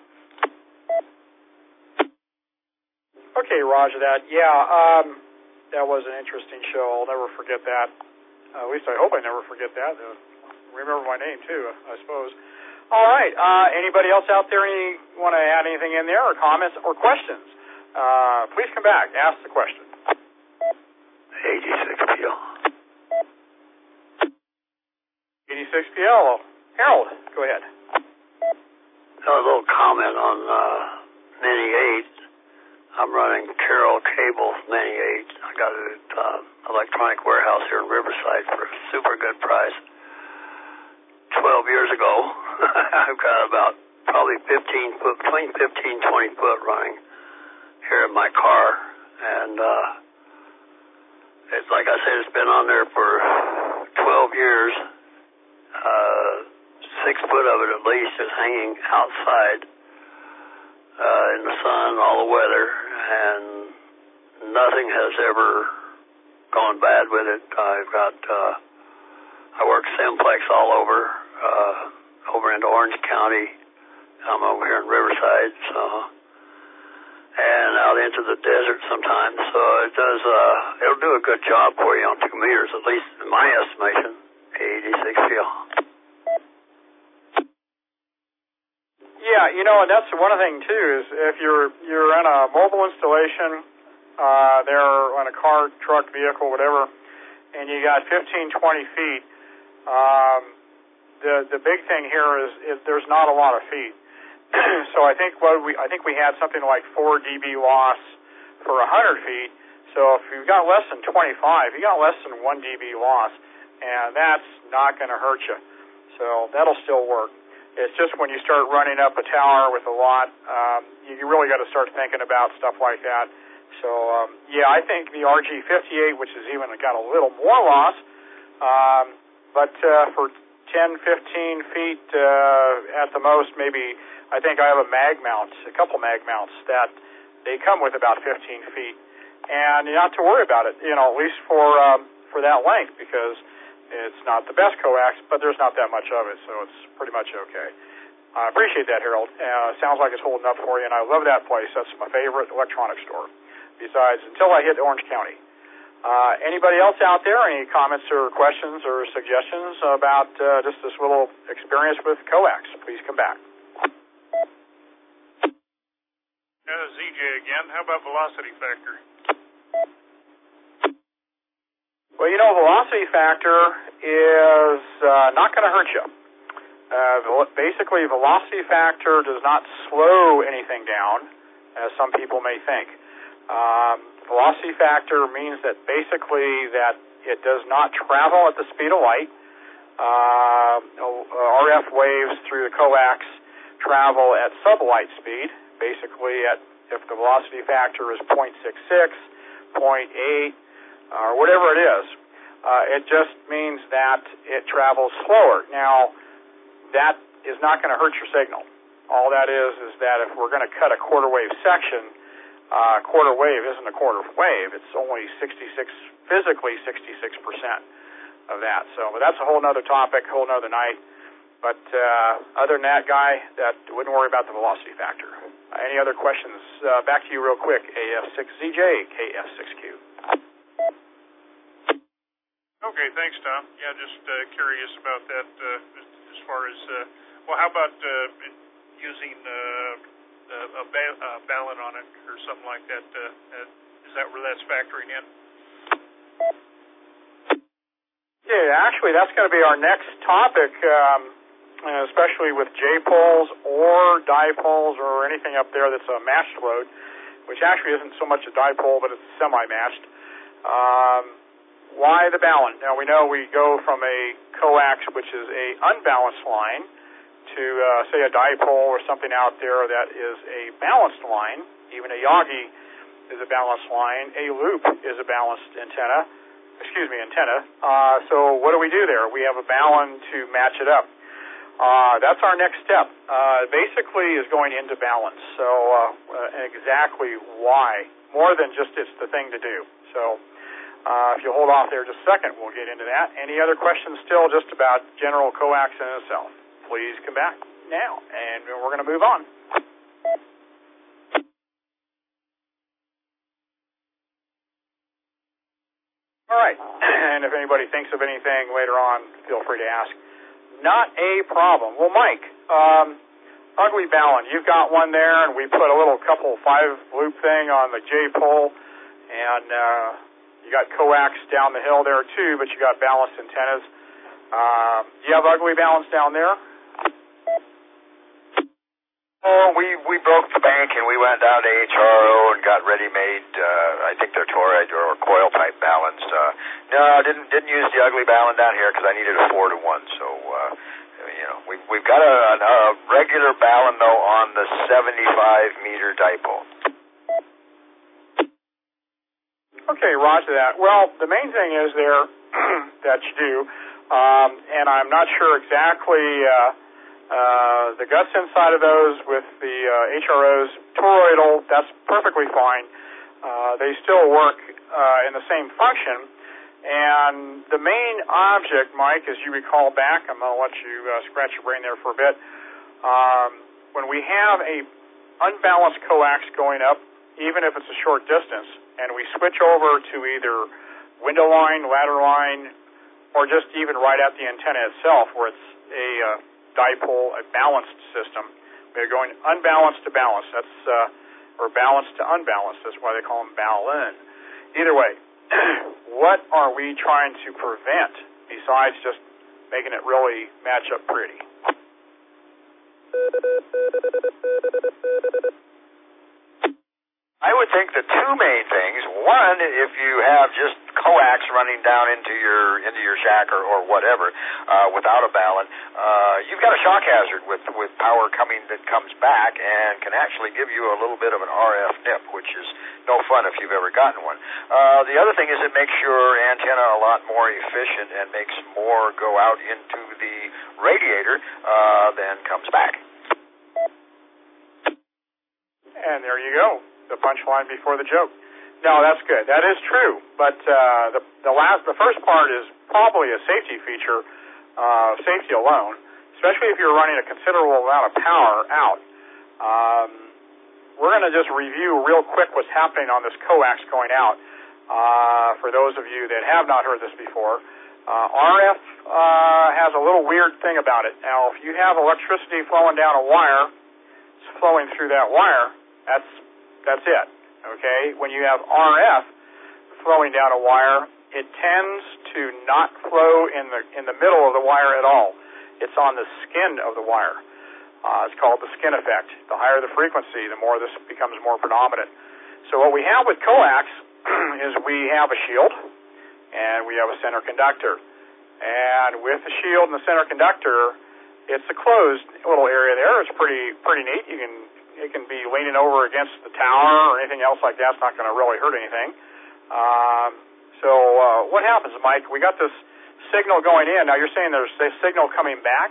Speaker 1: Okay, roger that. Yeah, that was an interesting show. I'll never forget that. At least I hope I never forget that. Remember my name, too, I suppose. All right. Anybody else out there want to add anything in there, or comments, or questions? Please come back. Ask the question.
Speaker 3: 86PL.
Speaker 1: 86PL. Harold, go ahead.
Speaker 3: A little comment on Mini 8. I'm running Carroll Cable Mini 8. I got it at Electronic Warehouse here in Riverside for a super good price. 12 years ago. I've got about probably 15 foot, between 15 and 20 foot running here in my car. And it's like I said, it's been on there for 12 years. 6 foot of it at least is hanging outside in the sun, all the weather, and nothing has ever gone bad with it. I've got, I work Simplex all over into Orange County. I'm over here in Riverside, so, and out into the desert sometimes. So it does, it'll do a good job for you on 2 meters, at least in my estimation, 86 feel.
Speaker 1: Yeah, you know, and that's one thing too, is if you're in a mobile installation, there on a car, truck, vehicle, whatever, and you got 15, 20 feet, the big thing here is there's not a lot of feet. So I think we had something like 4 dB loss for 100 feet. So if you've got less than 25, you got less than 1 dB loss, and that's not going to hurt you. So that'll still work. It's just when you start running up a tower with a lot, you really got to start thinking about stuff like that. So, yeah, I think the RG58, which has even got a little more loss, but for 10, 15 feet at the most, maybe, I think I have a mag mount, a couple mag mounts that they come with about 15 feet. And you don't have to worry about it, you know, at least for that length, because it's not the best coax, but there's not that much of it, so it's pretty much okay. I appreciate that, Harold. Sounds like it's holding up for you, and I love that place. That's my favorite electronics store, besides until I hit Orange County. Anybody else out there, any comments or questions or suggestions about just this little experience with coax? Please come back.
Speaker 8: ZJ again. How about velocity factor?
Speaker 1: Well, you know, velocity factor is not going to hurt you. Basically, velocity factor does not slow anything down, as some people may think. Velocity factor means that basically that it does not travel at the speed of light. RF waves through the coax travel at sublight speed, basically if the velocity factor is 0.66, 0.8, or whatever it is. It just means that it travels slower. Now, that is not going to hurt your signal. All that is that if we're going to cut a quarter wave section, quarter wave isn't a quarter wave. It's only physically 66% of that. So, but that's a whole other topic, whole other night. But other than that, Guy, wouldn't worry about the velocity factor. Any other questions? Back to you real quick. AF6ZJ, KF6Q.
Speaker 8: Okay, thanks, Tom. Yeah, just curious about that as far as, well, how about using a balun on it or something like that? Is that where that's factoring in?
Speaker 1: Yeah, actually, that's going to be our next topic, especially with J-poles or dipoles or anything up there that's a matched load, which actually isn't so much a dipole, but it's semi-matched. Why the balun? Now, we know we go from a coax, which is a unbalanced line, to, say, a dipole or something out there that is a balanced line. Even a Yagi is a balanced line. A loop is a balanced antenna. So what do we do there? We have a balun to match it up. That's our next step. Basically is going into balance. So exactly why. More than just it's the thing to do. So if you hold off there just a second, we'll get into that. Any other questions still just about general coax in itself? Please come back now, and we're going to move on. All right, and if anybody thinks of anything later on, feel free to ask. Not a problem. Well, Mike, ugly balun, you've got one there, and we put a little couple 5-loop thing on the J-pole, and you got coax down the hill there too, but you got balanced antennas. Do you have ugly baluns down there?
Speaker 2: Oh, we broke the bank and we went down to HRO and got ready-made. I think they're Torrid or coil type baluns. No, didn't use the ugly balun down here because I needed a 4-to-1. So We've got a regular balun, though, on the 75-meter dipole.
Speaker 1: Okay, roger that. Well, the main thing is there that you do, and I'm not sure exactly the guts inside of those with the HROs. Toroidal, that's perfectly fine. They still work in the same function. And the main object, Mike, as you recall back, I'm going to let you scratch your brain there for a bit. When we have a unbalanced coax going up, even if it's a short distance, and we switch over to either window line, ladder line, or just even right at the antenna itself, where it's a dipole, a balanced system, we're going unbalanced to balanced. That's or balanced to unbalanced. That's why they call them balun. Either way, what are we trying to prevent besides just making it really match up pretty?
Speaker 2: I would think the two main things. One, if you have just coax running down into your shack or whatever without a balun, you've got a shock hazard with power coming that comes back and can actually give you a little bit of an RF nip, which is no fun if you've ever gotten one. The other thing is it makes your antenna a lot more efficient and makes more go out into the radiator than comes back.
Speaker 1: And there you go. The punchline before the joke. No, that's good. That is true. But the first part is probably a safety feature, safety alone, especially if you're running a considerable amount of power out. We're going to just review real quick what's happening on this coax going out. For those of you that have not heard this before, RF has a little weird thing about it. Now, if you have electricity flowing down a wire, it's flowing through that wire, that's it, okay? When you have RF flowing down a wire, it tends to not flow in the middle of the wire at all. It's on the skin of the wire. It's called the skin effect. The higher the frequency, the more this becomes more predominant. So what we have with coax is we have a shield and we have a center conductor. And with the shield and the center conductor, it's a closed little area there. It's pretty neat. It can be leaning over against the tower or anything else like that. It's not going to really hurt anything. So what happens, Mike? We got this signal going in. Now you're saying there's a signal coming back?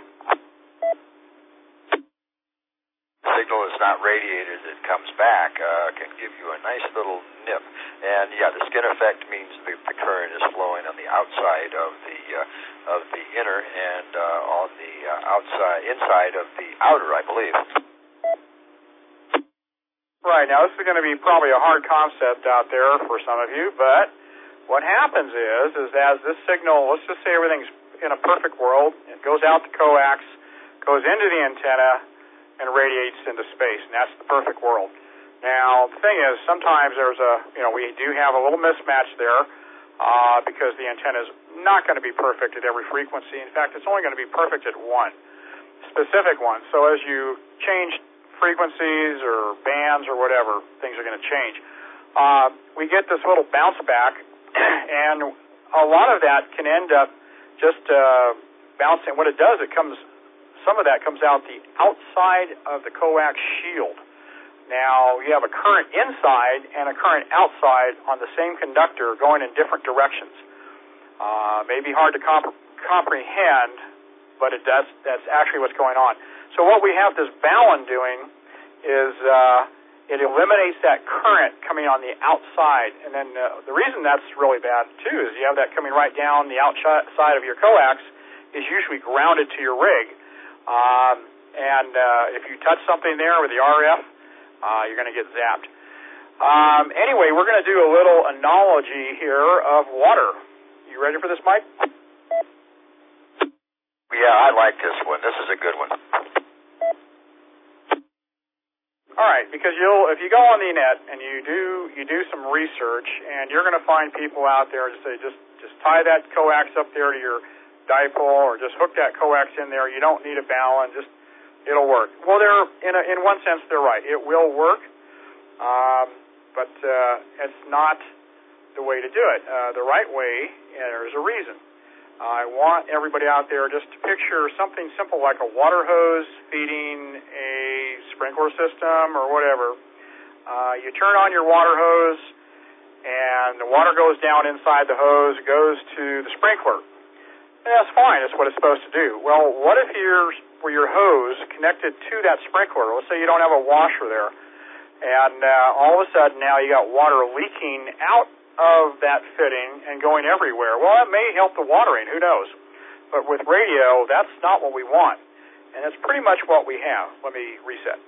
Speaker 2: The signal is not radiated. It comes back. Can give you a nice little nip. And yeah, the skin effect means the current is flowing on the outside of the inner and on the inside of the outer, I believe.
Speaker 1: Right, now this is going to be probably a hard concept out there for some of you, but what happens is as this signal, let's just say everything's in a perfect world, it goes out the coax, goes into the antenna, and radiates into space, and that's the perfect world. Now, the thing is, sometimes we do have a little mismatch there because the antenna is not going to be perfect at every frequency. In fact, it's only going to be perfect at one specific one. So as you change frequencies or bands or whatever, things are going to change. We get this little bounce back, and a lot of that can end up just bouncing. What it does, some of that comes out the outside of the coax shield. Now, you have a current inside and a current outside on the same conductor going in different directions. May be hard to comprehend, but that's actually what's going on. So what we have this balun doing is it eliminates that current coming on the outside. And then the reason that's really bad, too, is you have that coming right down the outside of your coax is usually grounded to your rig. And if you touch something there with the RF, you're going to get zapped. Anyway, we're going to do a little analogy here of water. You ready for this, Mike?
Speaker 2: Yeah, I like this one. This is a good one.
Speaker 1: All right, because if you go on the net and you do some research, and you're going to find people out there to say just tie that coax up there to your dipole, or just hook that coax in there. You don't need a balun. It'll work. Well, in one sense they're right. It will work, but it's not the way to do it. The right way, there's a reason. I want everybody out there just to picture something simple like a water hose feeding a sprinkler system or whatever. You turn on your water hose, and the water goes down inside the hose, goes to the sprinkler. And that's fine. That's what it's supposed to do. Well, what if your hose connected to that sprinkler? Let's say you don't have a washer there, and all of a sudden now you got water leaking out of that fitting and going everywhere. Well, that may help the watering, who knows? But with radio, that's not what we want. And that's pretty much what we have. Let me reset.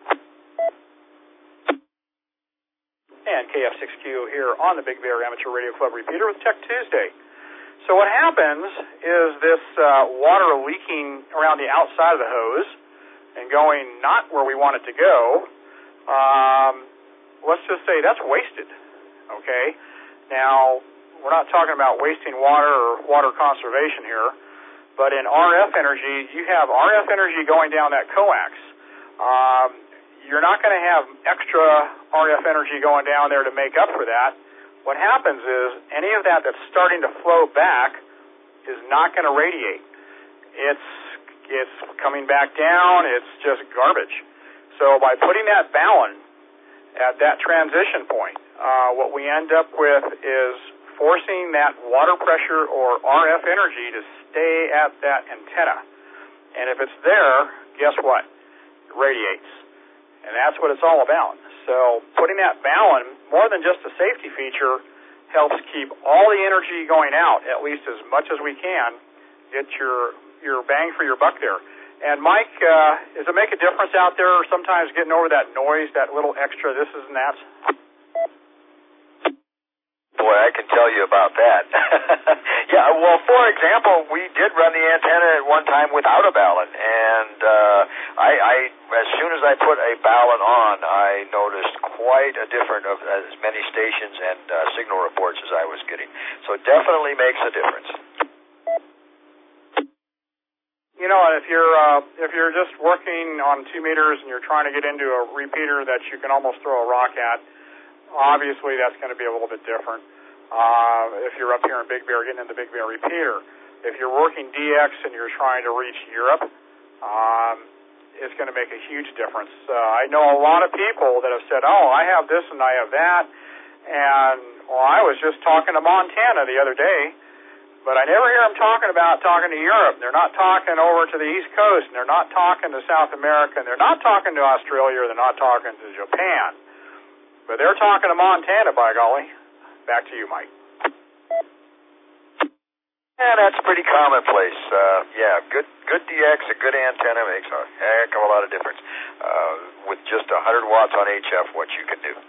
Speaker 1: And KF6Q here on the Big Bear Amateur Radio Club repeater with Tech Tuesday. So what happens is this water leaking around the outside of the hose and going not where we want it to go, let's just say that's wasted, okay? Now, we're not talking about wasting water or water conservation here, but in RF energy, you have RF energy going down that coax. You're not going to have extra RF energy going down there to make up for that. What happens is any of that that's starting to flow back is not going to radiate. It's coming back down. It's just garbage. So by putting that balun at that transition point, what we end up with is forcing that water pressure or RF energy to stay at that antenna. And if it's there, guess what? It radiates. And that's what it's all about. So putting that balun, more than just a safety feature, helps keep all the energy going out, at least as much as we can, get your bang for your buck there. And Mike, does it make a difference out there sometimes getting over that noise, that little extra this is and that's?
Speaker 2: Boy, I can tell you about that. Yeah, well, for example, we did run the antenna at one time without a balun, and I as soon as I put a balun on, I noticed quite a difference of as many stations and signal reports as I was getting. So it definitely makes a difference.
Speaker 1: You know, if you're just working on 2 meters and you're trying to get into a repeater that you can almost throw a rock at, obviously that's going to be a little bit different. If you're up here in Big Bear, getting in the Big Bear repeater. If you're working DX and you're trying to reach Europe, it's going to make a huge difference. I know a lot of people that have said, oh, I have this and I have that, and well, I was just talking to Montana the other day, but I never hear them talking to Europe. They're not talking over to the East Coast, and they're not talking to South America, and they're not talking to Australia, or they're not talking to Japan. But they're talking to Montana, by golly. Back to you, Mike.
Speaker 2: Yeah, that's pretty commonplace. Yeah, good DX, a good antenna makes a heck of a lot of difference. With just 100 watts on HF, what you can do.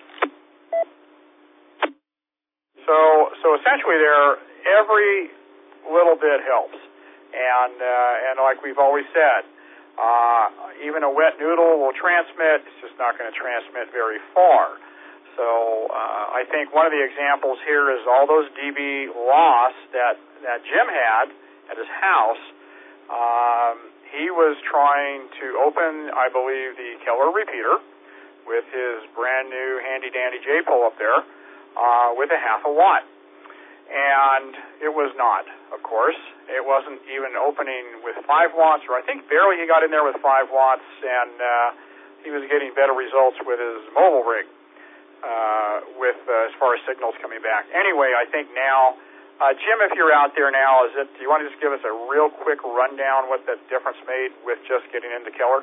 Speaker 1: So essentially there, every little bit helps. And like we've always said, even a wet noodle will transmit. It's just not going to transmit very far. So I think one of the examples here is all those dB loss that Jim had at his house. He was trying to open, I believe, the Keller repeater with his brand new handy-dandy J-pole up there with a half a watt. And it was not, of course. It wasn't even opening with 5 watts, or I think barely he got in there with 5 watts, and he was getting better results with his mobile rig with as far as signals coming back. Anyway, I think now, Jim, if you're out there now, do you want to just give us a real quick rundown what the difference made with just getting into Keller?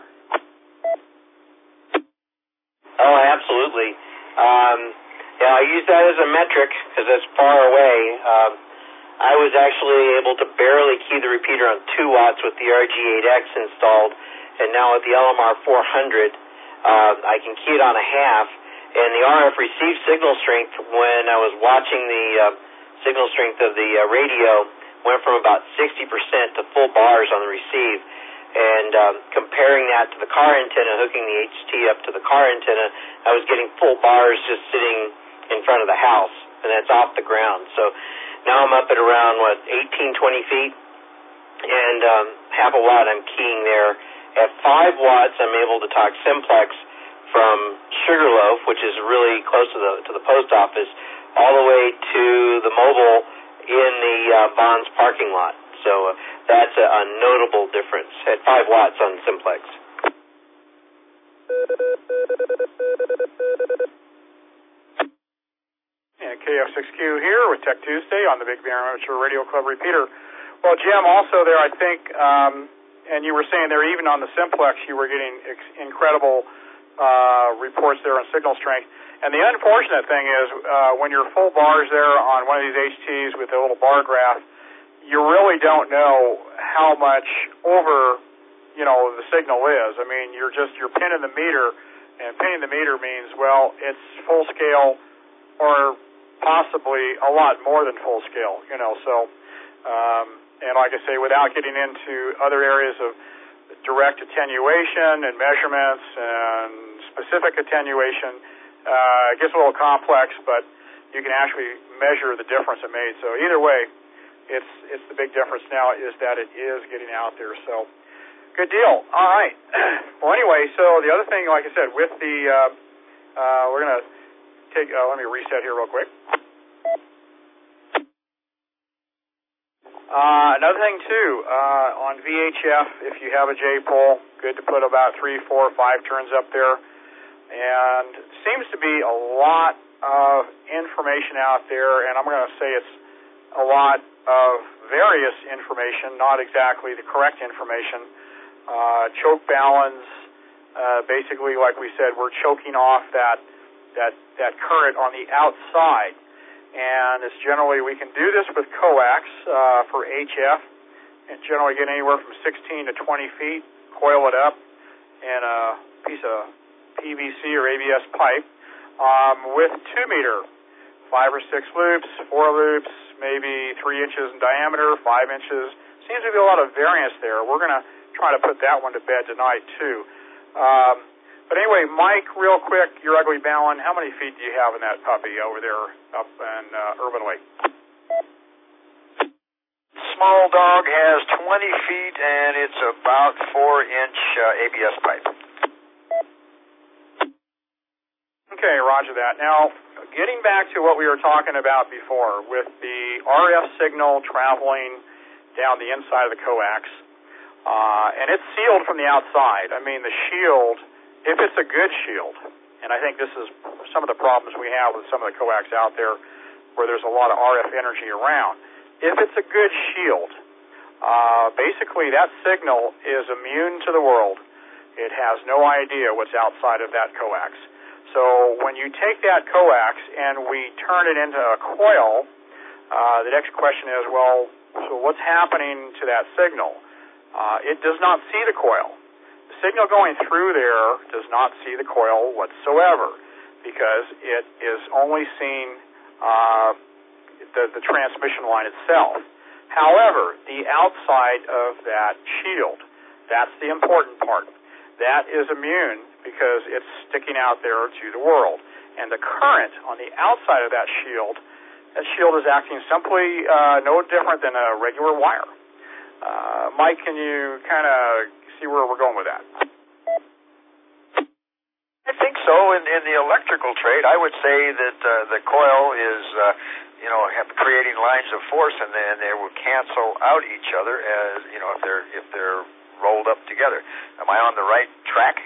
Speaker 6: Oh, absolutely. Yeah, I use that as a metric because it's far away. I was actually able to barely key the repeater on 2 watts with the RG8X installed, and now with the LMR 400, I can key it on a half. And the RF received signal strength when I was watching the signal strength of the radio went from about 60% to full bars on the receive. And comparing that to the car antenna, hooking the HT up to the car antenna, I was getting full bars just sitting in front of the house, and that's off the ground. So now I'm up at around, 18, 20 feet, and half a watt I'm keying there. At 5 watts, I'm able to talk simplex from Sugarloaf, which is really close to the post office, all the way to the mobile in the Vons parking lot. So that's a notable difference at 5 watts on simplex.
Speaker 1: And KF6Q here with Tech Tuesday on the Big Bear Amateur Radio Club repeater. Well, Jim, also there, I think, and you were saying there, even on the simplex, you were getting incredible reports there on signal strength. And the unfortunate thing is, when you're full bars there on one of these HTs with a little bar graph, you really don't know how much over, the signal is. I mean, you're pinning the meter, and pinning the meter means, well, it's full scale or possibly a lot more than full scale, so, and like I say, without getting into other areas of direct attenuation and measurements and specific attenuation, it gets a little complex, but you can actually measure the difference it made. So either way, it's the big difference now is that it is getting out there. So good deal. All right. Well, anyway, so the other thing, like I said, with the we're going to take. Let me reset here real quick. Another thing too, on VHF, if you have a J-pole, good to put about 3, 4, 5 turns up there. And seems to be a lot of information out there, and I'm going to say it's a lot of various information, not exactly the correct information. Choke balance, basically, like we said, we're choking off that current on the outside. And it's generally, we can do this with coax for HF, and generally get anywhere from 16 to 20 feet, coil it up in a piece of PVC or ABS pipe with 2 meter, 5 or 6 loops, 4 loops, maybe 3 inches in diameter, 5 inches. Seems to be a lot of variance there. We're going to try to put that one to bed tonight too. But anyway, Mike, real quick, your ugly Ballon, how many feet do you have in that puppy over there up in Urban Lake?
Speaker 2: Small dog has 20 feet, and it's about 4-inch ABS pipe.
Speaker 1: Okay, roger that. Now, getting back to what we were talking about before with the RF signal traveling down the inside of the coax, and it's sealed from the outside. I mean, the shield, if it's a good shield, and I think this is some of the problems we have with some of the coax out there where there's a lot of RF energy around. If it's a good shield, basically that signal is immune to the world. It has no idea what's outside of that coax. So when you take that coax and we turn it into a coil, the next question is, well, so what's happening to that signal? It does not see the coil. The signal going through there does not see the coil whatsoever because it is only seeing the transmission line itself. However, the outside of that shield, that's the important part. That is immune because it's sticking out there to the world. And the current on the outside of that shield is acting simply no different than a regular wire. Mike, can you kind of see where we're going with that?
Speaker 2: I think so. In the electrical trade, I would say that the coil is, creating lines of force, and then they will cancel out each other as if they're rolled up together. Am I on the right track?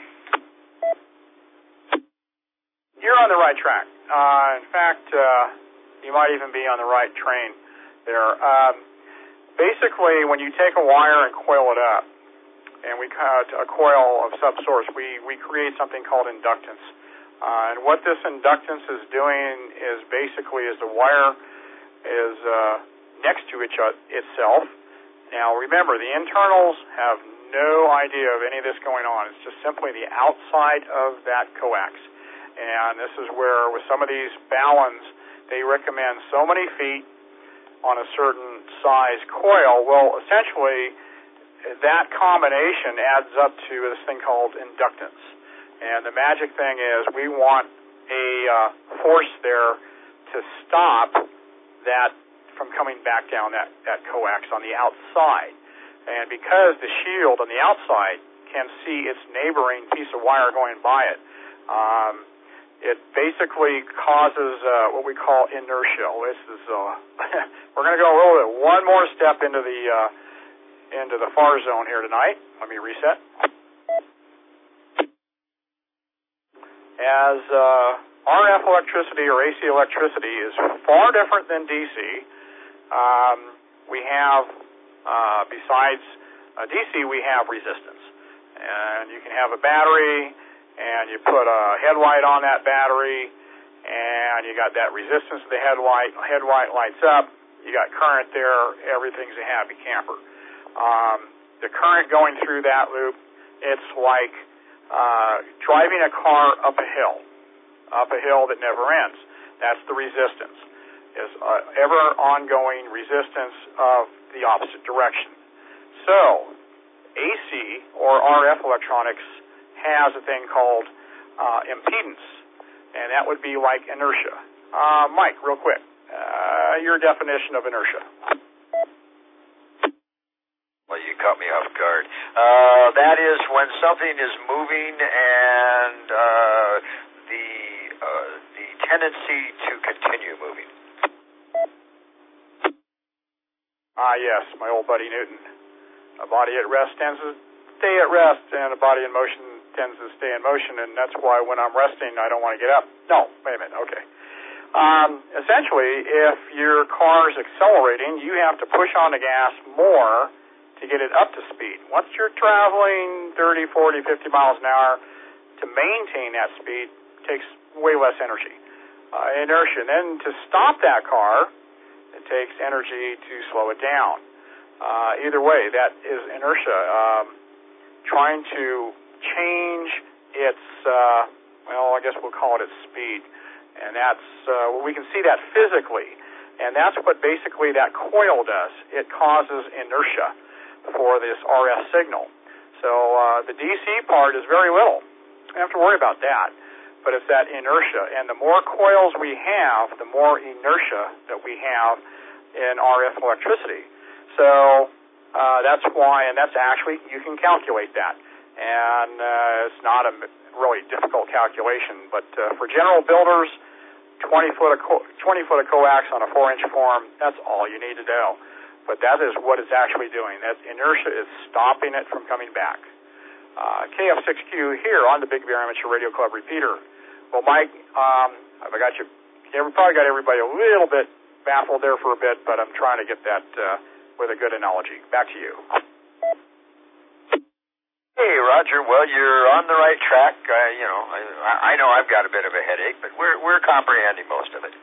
Speaker 1: You're on the right track. In fact, you might even be on the right train there. Basically, when you take a wire and coil it up, and we cut a coil of some source, we create something called inductance. And what this inductance is doing is basically the wire is next to itself. Now, remember, the internals have no idea of any of this going on. It's just simply the outside of that coax. And this is where, with some of these Ballons, they recommend so many feet on a certain size coil. Well, essentially, that combination adds up to this thing called inductance. And the magic thing is we want a force there to stop that from coming back down that coax on the outside. And because the shield on the outside can see its neighboring piece of wire going by it, it basically causes what we call inertia. This is we're going to go a little bit one more step into the far zone here tonight. Let me reset. As RF electricity or AC electricity is far different than DC. We have besides DC, we have resistance, and you can have a battery, and you put a headlight on that battery, and you got that resistance of the headlight. Headlight lights up. You got current there. Everything's a happy camper. The current going through that loop, it's like driving a car up a hill that never ends. That's the resistance, is ever ongoing resistance of the opposite direction. So, AC or RF electronics has a thing called impedance, and that would be like inertia. Mike, real quick, your definition of inertia.
Speaker 2: Well, you caught me off guard. That is when something is moving and the tendency to continue moving.
Speaker 1: Yes, my old buddy Newton. A body at rest tends to stay at rest, and a body in motion tends to stay in motion, and that's why when I'm resting, I don't want to get up. No, wait a minute, okay. Essentially, if your car is accelerating, you have to push on the gas more to get it up to speed. Once you're traveling 30, 40, 50 miles an hour, to maintain that speed takes way less energy. Inertia. And then to stop that car, it takes energy to slow it down. Either way, that is inertia. Trying to change its, I guess we'll call it its speed. And that's, we can see that physically. And that's what basically that coil does. It causes inertia for this RF signal. So the DC part is very little. You don't have to worry about that. But it's that inertia. And the more coils we have, the more inertia that we have in RF electricity. So that's why, and that's actually, you can calculate that. And it's not a really difficult calculation. But for general builders, 20 foot of coax on a 4-inch form, that's all you need to know. But that is what it's actually doing. That inertia is stopping it from coming back. KF6Q here on the Big Bear Amateur Radio Club repeater. Well, Mike, have I got you? Yeah, we probably got everybody a little bit baffled there for a bit, but I'm trying to get that with a good analogy. Back to you.
Speaker 2: Hey, Roger. Well, you're on the right track. I know I've got a bit of a headache, but we're comprehending most of it.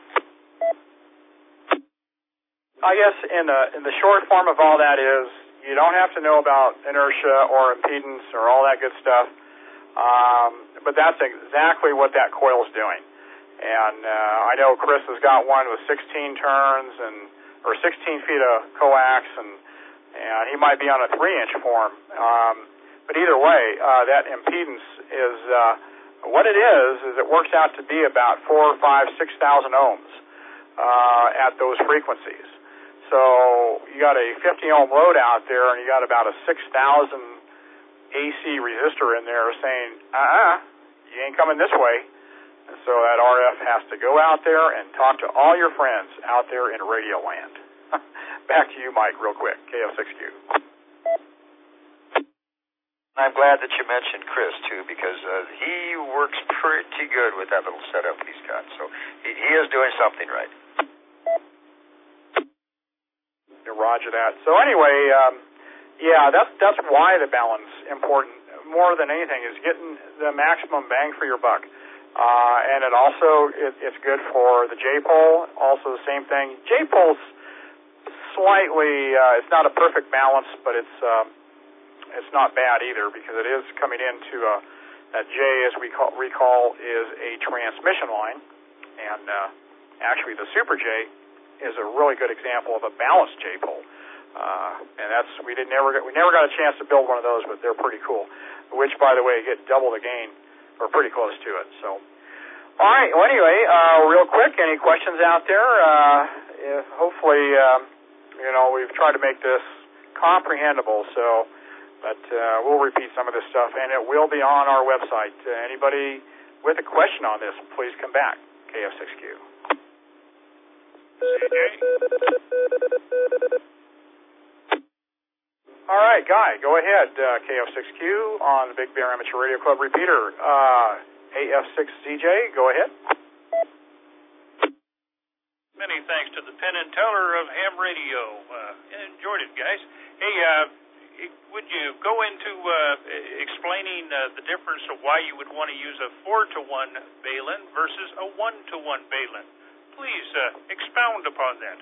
Speaker 1: I guess in the short form of all that is you don't have to know about inertia or impedance or all that good stuff, but that's exactly what that coil's doing. And I know Chris has got one with 16 turns or 16 feet of coax, and he might be on a 3-inch form. But either way, that impedance is what it is it works out to be about 4,000, 5,000, 6,000 ohms at those frequencies. So you got a 50 ohm load out there, and you got about a 6,000 AC resistor in there saying, you ain't coming this way. And so that RF has to go out there and talk to all your friends out there in radio land. Back to you, Mike, real quick, KF6Q.
Speaker 2: I'm glad that you mentioned Chris, too, because he works pretty good with that little setup he's got. So he is doing something right.
Speaker 1: Roger that. So anyway, that's why the balance important more than anything is getting the maximum bang for your buck. And it also it's good for the J-pole. Also the same thing. J-pole's slightly it's not a perfect balance, but it's not bad either because it is coming into that J, as we recall, is a transmission line, and actually the Super J is a really good example of a balanced J-pole. And that's we never got a chance to build one of those, but they're pretty cool. Which, by the way, get double the gain or pretty close to it. So, all right. Well, anyway, real quick, any questions out there? Hopefully, we've tried to make this comprehensible. So, but we'll repeat some of this stuff, and it will be on our website. Anybody with a question on this, please come back. KF6Q. All right, Guy, go ahead. KF6Q on the Big Bear Amateur Radio Club repeater. AF6ZJ, go ahead.
Speaker 8: Many thanks to the Penn and Teller of ham radio. Enjoyed it, guys. Hey, would you go into explaining the difference of why you would want to use a 4-to-1 balun versus a 1-to-1 balun? Please expound upon that.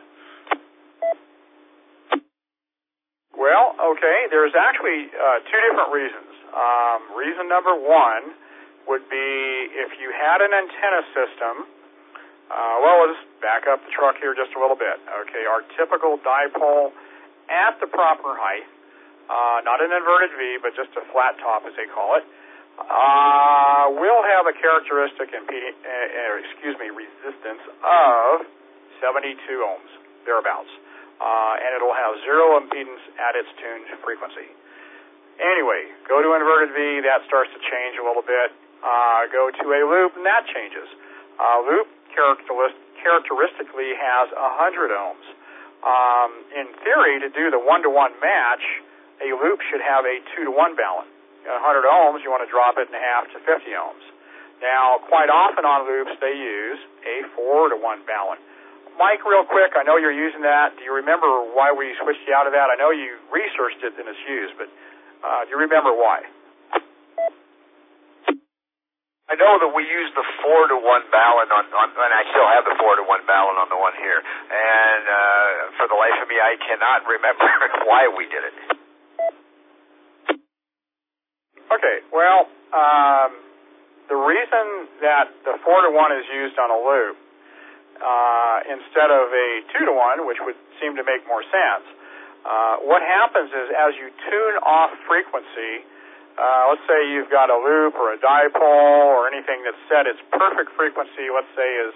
Speaker 1: Well, okay, there's actually two different reasons. Reason number one would be if you had an antenna system. Well, let's back up the truck here just a little bit. Okay, our typical dipole at the proper height, not an inverted V, but just a flat top as they call it, will have a characteristic resistance of 72 ohms, thereabouts. And it'll have zero impedance at its tuned frequency. Anyway, go to inverted V, that starts to change a little bit. Go to a loop, and that changes. Loop characteristically has 100 ohms. In theory, to do the 1-to-1 match, a loop should have a 2-to-1 balun. 100 ohms, you want to drop it in half to 50 ohms. Now, quite often on loops, they use a 4-to-1 balun. Mike, real quick, I know you're using that. Do you remember why we switched you out of that? I know you researched it and it's used, but do you remember why?
Speaker 2: I know that we used the 4-to-1 balun on, and I still have the 4-to-1 balun on the one here. And for the life of me, I cannot remember why we did it. Okay,
Speaker 1: well, the reason that the 4-to-1 is used on a loop instead of a 2-to-1, which would seem to make more sense, what happens is as you tune off frequency, let's say you've got a loop or a dipole or anything that's set its perfect frequency, let's say is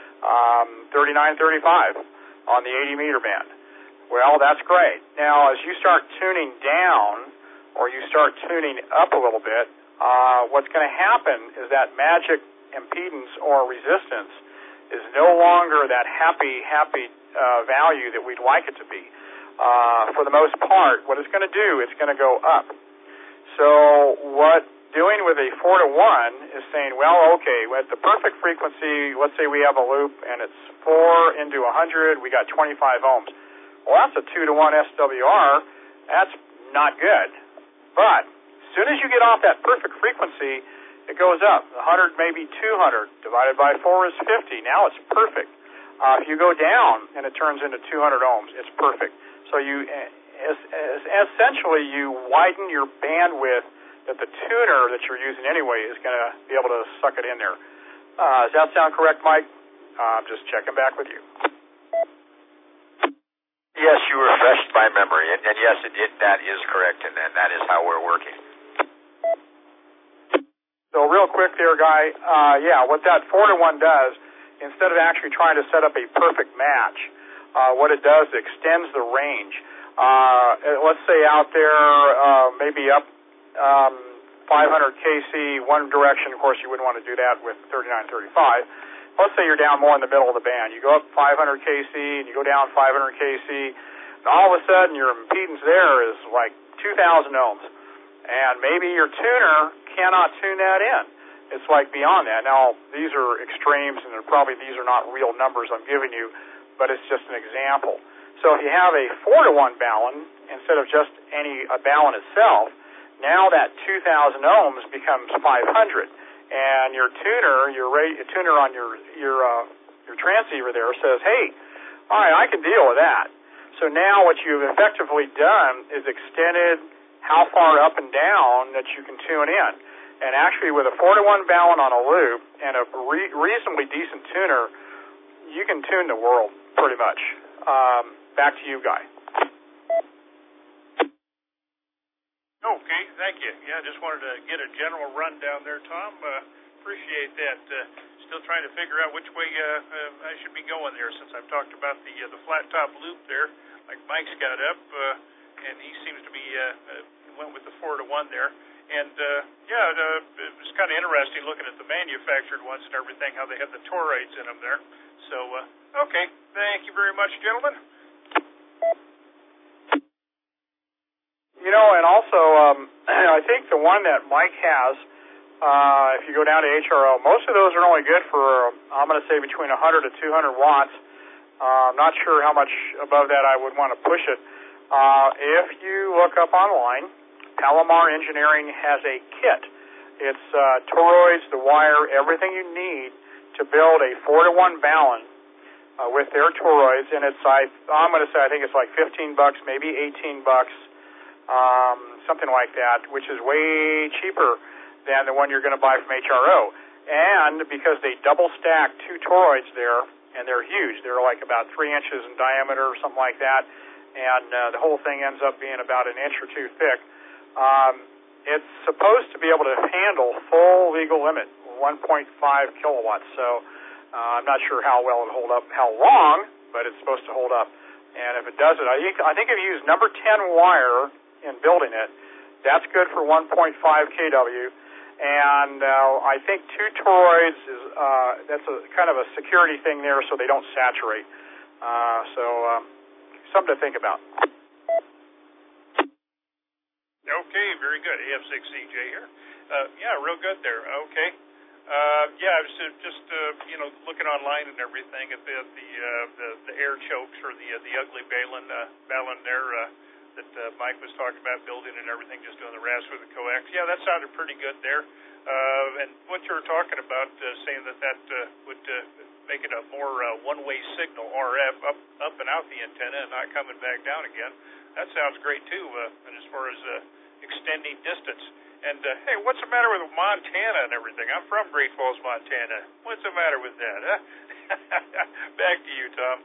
Speaker 1: 3935 on the 80 meter band. Well, that's great. Now, as you start tuning down or you start tuning up a little bit, what's going to happen is that magic impedance or resistance is no longer that happy value that we'd like it to be. For the most part, what it's going to do, it's going to go up. So what doing with a 4-to-1 is saying, well, okay, at the perfect frequency, let's say we have a loop and it's 4 into 100, we got 25 ohms. Well, that's a 2-to-1 SWR. That's not good. But as soon as you get off that perfect frequency, it goes up. 100, maybe 200, divided by 4 is 50. Now it's perfect. If you go down and it turns into 200 ohms, it's perfect. So you essentially you widen your bandwidth that the tuner that you're using anyway is going to be able to suck it in there. Does that sound correct, Mike? I'm just checking back with you.
Speaker 2: Yes, you refreshed my memory, and yes, that is correct, and that is how we're working.
Speaker 1: So real quick there, Guy, what that 4-to-1 does, instead of actually trying to set up a perfect match, what it does, it extends the range. Let's say out there, maybe up 500 kc one direction. Of course, you wouldn't want to do that with 3935. Let's say you're down more in the middle of the band. You go up 500 kc and you go down 500 kc, and all of a sudden your impedance there is like 2,000 ohms. And maybe your tuner cannot tune that in. It's like beyond that. Now, these are extremes, and these are not real numbers I'm giving you, but it's just an example. So if you have a 4-to-1 balun, instead of just a balun itself, now that 2,000 ohms becomes 500. And your tuner, your tuner on your transceiver there says, hey, all right, I can deal with that. So now what you've effectively done is extended how far up and down that you can tune in. And actually with a 4-to-1 balun on a loop and a reasonably decent tuner, you can tune the world pretty much. Back to you, Guy.
Speaker 8: Okay, thank you. Yeah, just wanted to get a general rundown there, Tom. Appreciate that. Still trying to figure out which way I should be going there, since I've talked about the flat top loop there, like Mike's got up, and he seems to be went with the 4-to-1 there. And it was kind of interesting looking at the manufactured ones and everything, how they have the toroids in them there. So, okay, thank you very much, gentlemen.
Speaker 1: You know, and also, I think the one that Mike has, if you go down to HRO, most of those are only good for, I'm going to say, between 100 to 200 watts. I'm not sure how much above that I would want to push it. If you look up online, Palomar Engineering has a kit. It's toroids, the wire, everything you need to build a 4-to-1 Ballon with their toroids, and it's I'm going to say I think it's like $15, maybe $18, something like that, which is way cheaper than the one you're going to buy from HRO. And because they double stack 2 toroids there, and they're huge, they're like about 3 inches in diameter or something like that, and the whole thing ends up being about an inch or 2 thick. It's supposed to be able to handle full legal limit, 1.5 kilowatts. So I'm not sure how well it'll hold up, how long, but it's supposed to hold up. And if it does it, I think if you use number 10 wire in building it, that's good for 1.5 kW. And I think 2 toroids is that's a kind of a security thing there, so they don't saturate. Something to think about.
Speaker 8: Okay, very good. AF6CJ here. Real good there. Okay. I was just looking online and everything at the air chokes or the ugly Ballon there that Mike was talking about building and everything, just doing the RAS with the coax. Yeah, that sounded pretty good there. And what you were talking about, saying that would make it a more one-way signal, RF, up and out the antenna and not coming back down again. That sounds great too. And as far as extending distance. And hey, what's the matter with Montana and everything? I'm from Great Falls, Montana. What's the matter with that, huh? Back to you, Tom.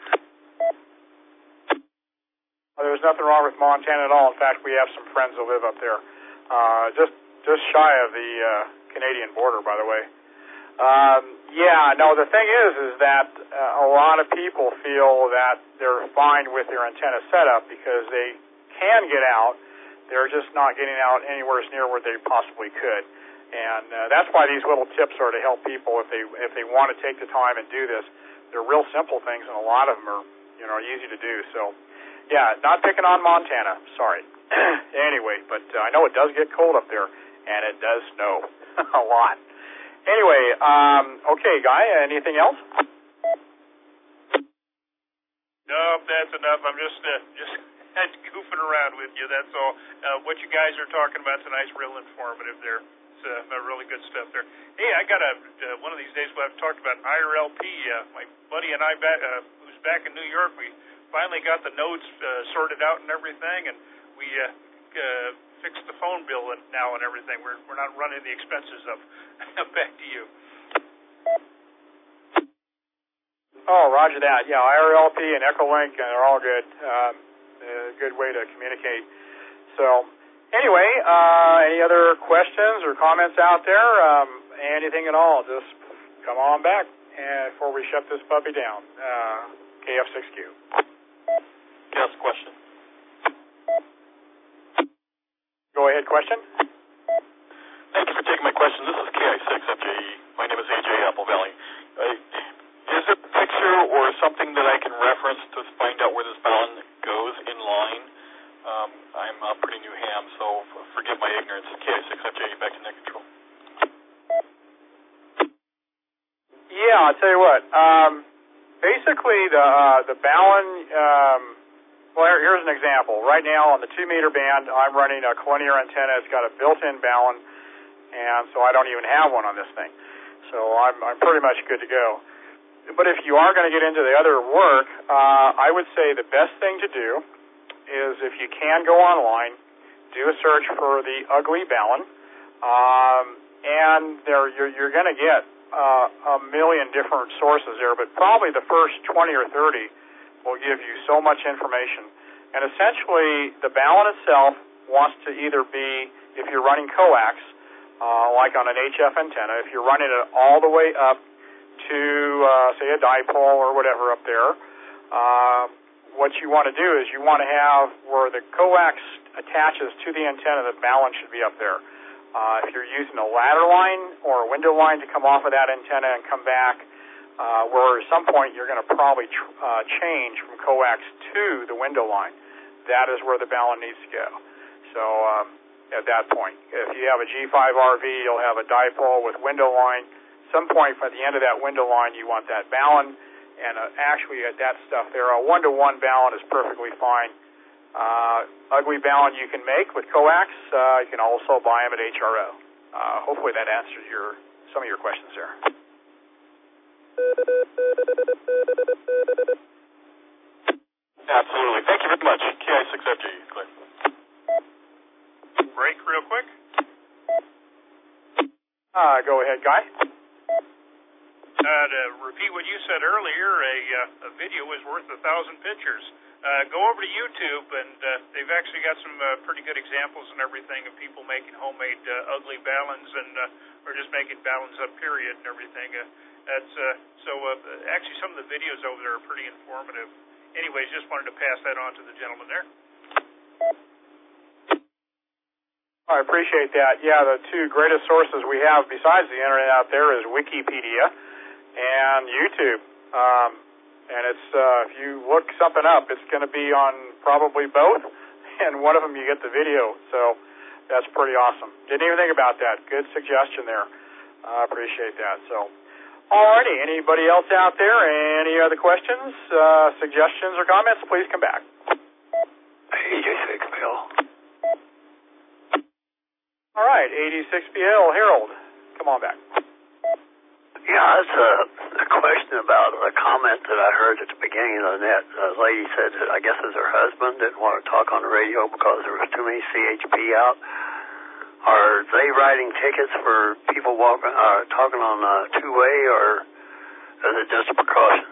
Speaker 1: Well, there's nothing wrong with Montana at all. In fact, we have some friends who live up there, just shy of the Canadian border, by the way. The thing is that a lot of people feel that they're fine with their antenna setup because they can get out. They're just not getting out anywhere near where they possibly could. And that's why these little tips are to help people if they want to take the time and do this. They're real simple things, and a lot of them are easy to do. So, yeah, not picking on Montana. Sorry. Anyway, but I know it does get cold up there, and it does snow a lot. Anyway, okay, Guy, anything else?
Speaker 8: No, that's enough. I'm just goofing around with you. That's all. What you guys are talking about tonight's real informative there. It's really good stuff there. Hey, I got one of these days we'll have to talk about IRLP. My buddy and I, who's back in New York, we finally got the nodes sorted out and everything, and we fixed the phone bill now and everything. We're not running the expenses up. Back to you.
Speaker 1: Oh, roger that. Yeah, IRLP and Echolink, they're all good. A good way to communicate. So, anyway, any other questions or comments out there? Anything at all? Just come on back before we shut this puppy down. KF6Q.
Speaker 9: Yes, question.
Speaker 1: Go ahead, question.
Speaker 9: Thank you for taking my question. This is KI6FJE. My name is AJ Apple Valley. Is there a picture or something that I can reference to find out where this Ballon goes in line? I'm a pretty new ham, so forgive my ignorance. KI6FJE, back to net control.
Speaker 1: Yeah, I'll tell you what. Basically, the Ballon. Here's an example. Right now, on the 2-meter band, I'm running a collinear antenna. It's got a built-in Ballon, and so I don't even have one on this thing. So I'm pretty much good to go. But if you are going to get into the other work, I would say the best thing to do is, if you can go online, do a search for the ugly Ballon, and you're going to get a million different sources there, but probably the first 20 or 30 will give you so much information. And essentially, the Ballon itself wants to either be, if you're running coax, like on an HF antenna, if you're running it all the way up to, say, a dipole or whatever up there, what you want to do is you want to have where the coax attaches to the antenna, the Ballon should be up there. If you're using a ladder line or a window line to come off of that antenna and come back, where at some point you're going to probably change from coax to the window line. That is where the balun needs to go. So at that point, if you have a G5RV, you'll have a dipole with window line. Some point at the end of that window line, you want that balun. And actually, at that stuff there, a 1-to-1 balun is perfectly fine. Ugly balun you can make with coax. You can also buy them at HRO. Hopefully that answers some of your questions there.
Speaker 9: Absolutely. Thank you very much. KI6FG. Clear.
Speaker 8: Break real quick.
Speaker 1: Go ahead, Guy.
Speaker 8: To repeat what you said earlier, a video is worth 1,000 pictures. Go over to YouTube, and they've actually got some pretty good examples and everything of people making homemade ugly baluns or just making baluns up, period, and everything. Actually, some of the videos over there are pretty informative. Anyways, just wanted to pass that on to the gentleman there.
Speaker 1: I appreciate that. Yeah, the two greatest sources we have besides the internet out there is Wikipedia and YouTube. And it's if you look something up, it's going to be on probably both, and one of them you get the video. So that's pretty awesome. Didn't even think about that. Good suggestion there. I appreciate that. So, alrighty, anybody else out there? Any other questions, suggestions, or comments? Please come back.
Speaker 3: AJ6BL.
Speaker 1: All right, 86BL, Harold, come on back.
Speaker 3: Yeah, it's a question about a comment that I heard at the beginning of the net. A lady said that I guess it was her husband didn't want to talk on the radio because there was too many CHP out. Are they writing tickets for people talking on two-way, or is it just a precaution?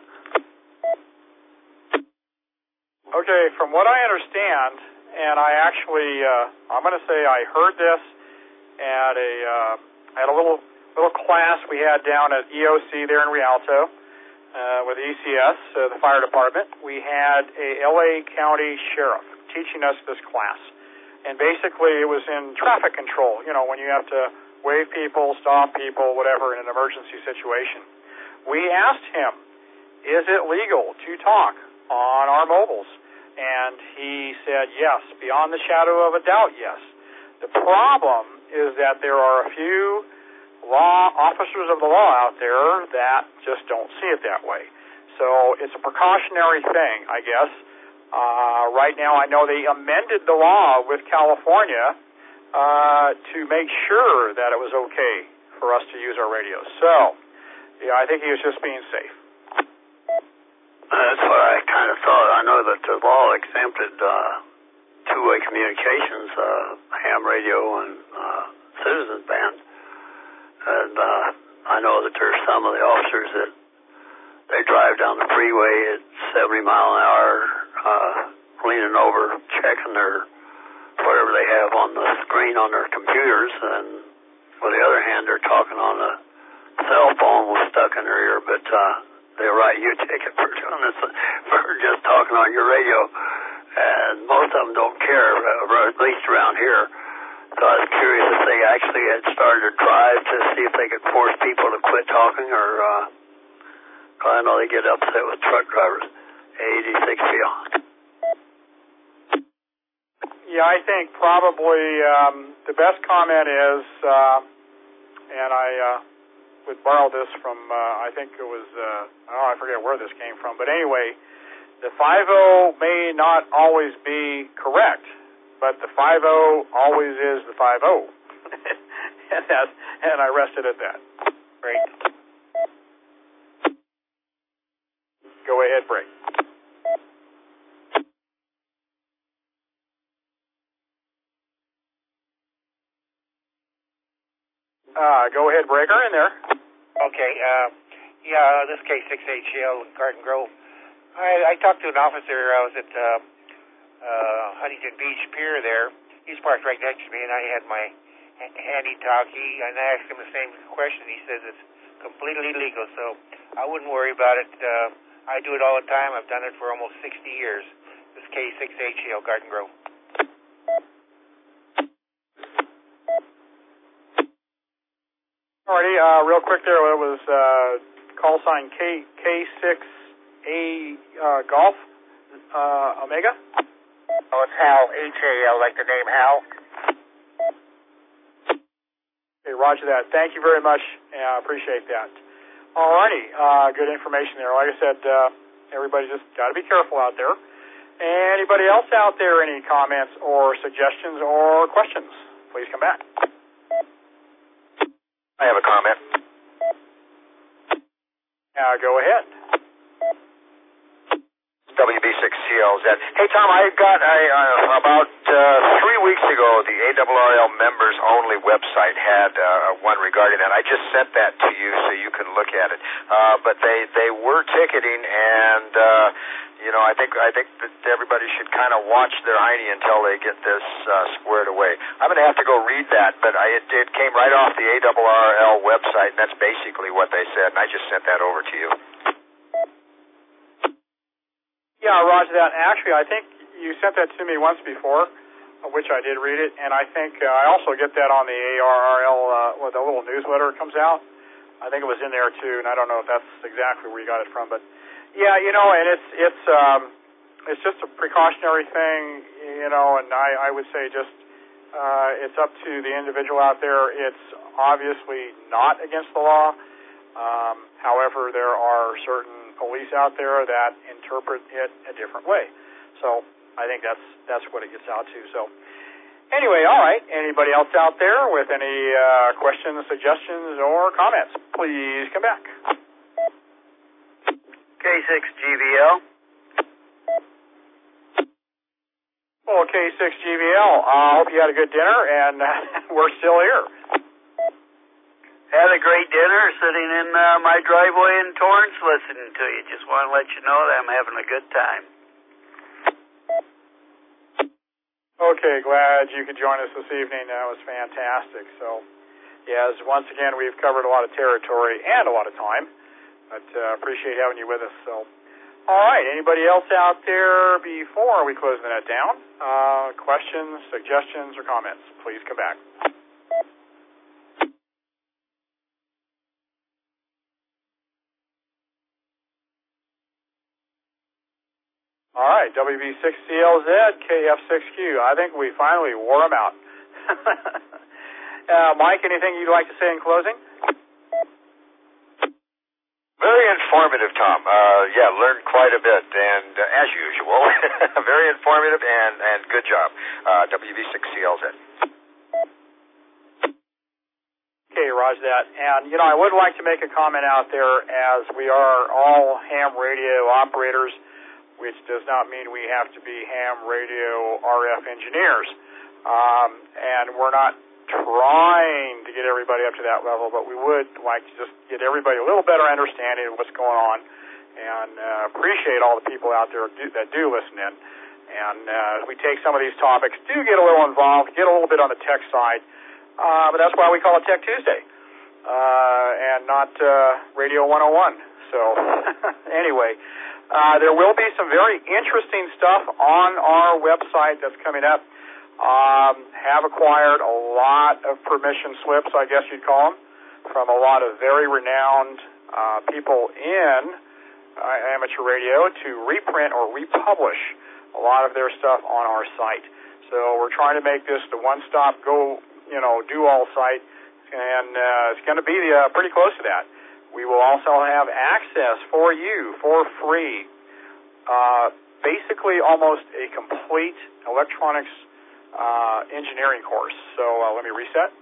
Speaker 1: Okay, from what I understand, and I actually, I'm going to say I heard this at a little class we had down at EOC there in Rialto with ECS, the fire department. We had a LA County sheriff teaching us this class. And basically it was in traffic control, when you have to wave people, stop people, whatever, in an emergency situation. We asked him, is it legal to talk on our mobiles? And he said yes, beyond the shadow of a doubt, yes. The problem is that there are a few officers of the law out there that just don't see it that way. So it's a precautionary thing, I guess. Right now I know they amended the law with California to make sure that it was okay for us to use our radios. So, yeah, I think he was just being safe.
Speaker 3: That's what I kind of thought. I know that the law exempted two-way communications, ham radio and citizens band. And I know that there's some of the officers that they drive down the freeway at 70 mile an hour, leaning over, checking their whatever they have on the screen on their computers, and on the other hand, they're talking on a cell phone with stuck in their ear, but they'll write you a ticket for doing this, for just talking on your radio, and most of them don't care, at least around here. So I was curious if they actually had started a drive to see if they could force people to quit talking, or cause I know they get upset with truck drivers. 86 beyond.
Speaker 1: Yeah, I think probably the best comment is, and I would borrow this from, I think it was, I forget where this came from, but anyway, the 5.0 may not always be correct, but the 5.0 always is the 5.0. and I rested at that. Great. Go ahead, Break. Go ahead, Breaker, in there.
Speaker 10: Okay, this is K6HL in Garden Grove. I talked to an officer. I was at Huntington Beach Pier there. He's parked right next to me, and I had my handy-talkie, and I asked him the same question. He says it's completely legal, so I wouldn't worry about it. I do it all the time. I've done it for almost 60 years. This is K6HL, Garden Grove.
Speaker 1: Alrighty, real quick there, it was call sign K6A Golf Omega.
Speaker 10: Oh, it's Hal, H-A-L, like the name Hal.
Speaker 1: Okay, roger that. Thank you very much. I appreciate that. Alrighty, good information there. Like I said, everybody just got to be careful out there. Anybody else out there, any comments or suggestions or questions? Please come back.
Speaker 2: I have a comment.
Speaker 1: Go ahead.
Speaker 2: WB6CLZ. Hey, Tom, I got about 3 weeks ago, the ARRL members only website had one regarding that. I just sent that to you so you can look at it. But they were ticketing, and I think that everybody should kind of watch their hiney until they get this squared away. I'm going to have to go read that, but it came right off the ARRL website, and that's basically what they said, and I just sent that over to you.
Speaker 1: Yeah, roger that. Actually, I think you sent that to me once before, which I did read it, and I think I also get that on the ARRL, the little newsletter comes out. I think it was in there too, and I don't know if that's exactly where you got it from, but yeah, and it's just a precautionary thing, and I would say just it's up to the individual out there. It's obviously not against the law. However, there are certain police out there that interpret it a different way. So I think that's what it gets out to. So anyway, all right. Anybody else out there with any questions, suggestions, or comments? Please come back.
Speaker 3: K6GVL.
Speaker 1: Well, K6GVL, I hope you had a good dinner, and we're still here.
Speaker 3: Had a great dinner sitting in my driveway in Torrance listening to you. Just want to let you know that I'm having a good time.
Speaker 1: Okay, glad you could join us this evening. That was fantastic. So, yes, once again, we've covered a lot of territory and a lot of time, but appreciate having you with us. So, all right, anybody else out there before we close the net down? Questions, suggestions, or comments? Please come back. All right, WB6CLZ, KF6Q. I think we finally wore them out. Mike, anything you'd like to say in closing?
Speaker 2: Very informative, Tom. Learned quite a bit, and as usual, very informative and good job. WB6CLZ.
Speaker 1: Okay, roger that. And, I would like to make a comment out there, as we are all ham radio operators, which does not mean we have to be ham radio RF engineers. And we're not trying to get everybody up to that level, but we would like to just get everybody a little better understanding of what's going on, and appreciate all the people out there that do listen in. And as we take some of these topics, do get a little involved, get a little bit on the tech side, but that's why we call it Tech Tuesday, and not Radio 101. So anyway, there will be some very interesting stuff on our website that's coming up. Have acquired a lot of permission slips, I guess you'd call them, from a lot of very renowned people in amateur radio to reprint or republish a lot of their stuff on our site. So we're trying to make this the one-stop go, do all site, and it's going to be pretty close to that. We will also have access for you for free, basically almost a complete electronics engineering course. So let me reset.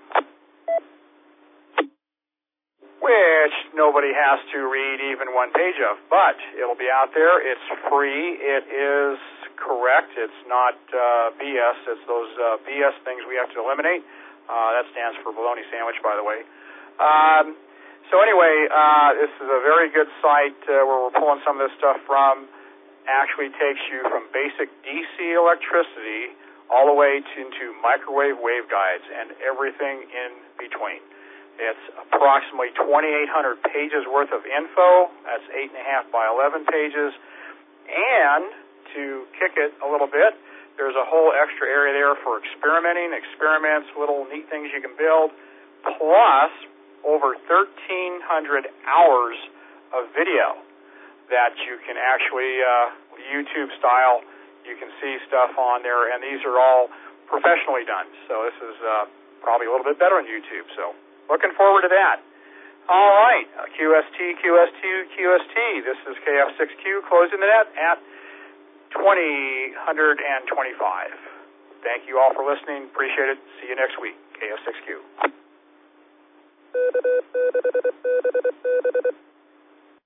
Speaker 1: Which nobody has to read even one page of, but it'll be out there. It's free. It is correct. It's not BS. It's those BS things we have to eliminate. That stands for bologna sandwich, by the way. So anyway, this is a very good site where we're pulling some of this stuff from. Actually takes you from basic DC electricity all the way into microwave waveguides and everything in between. It's approximately 2,800 pages worth of info. That's 8.5 by 11 pages. And to kick it a little bit, there's a whole extra area there for experimenting, experiments, little neat things you can build. Plus, over 1,300 hours of video that you can actually, YouTube style, you can see stuff on there, and these are all professionally done. So this is probably a little bit better on YouTube. So looking forward to that. All right, QST. This is KF6Q closing the net at 2025. Thank you all for listening. Appreciate it. See you next week. KF6Q.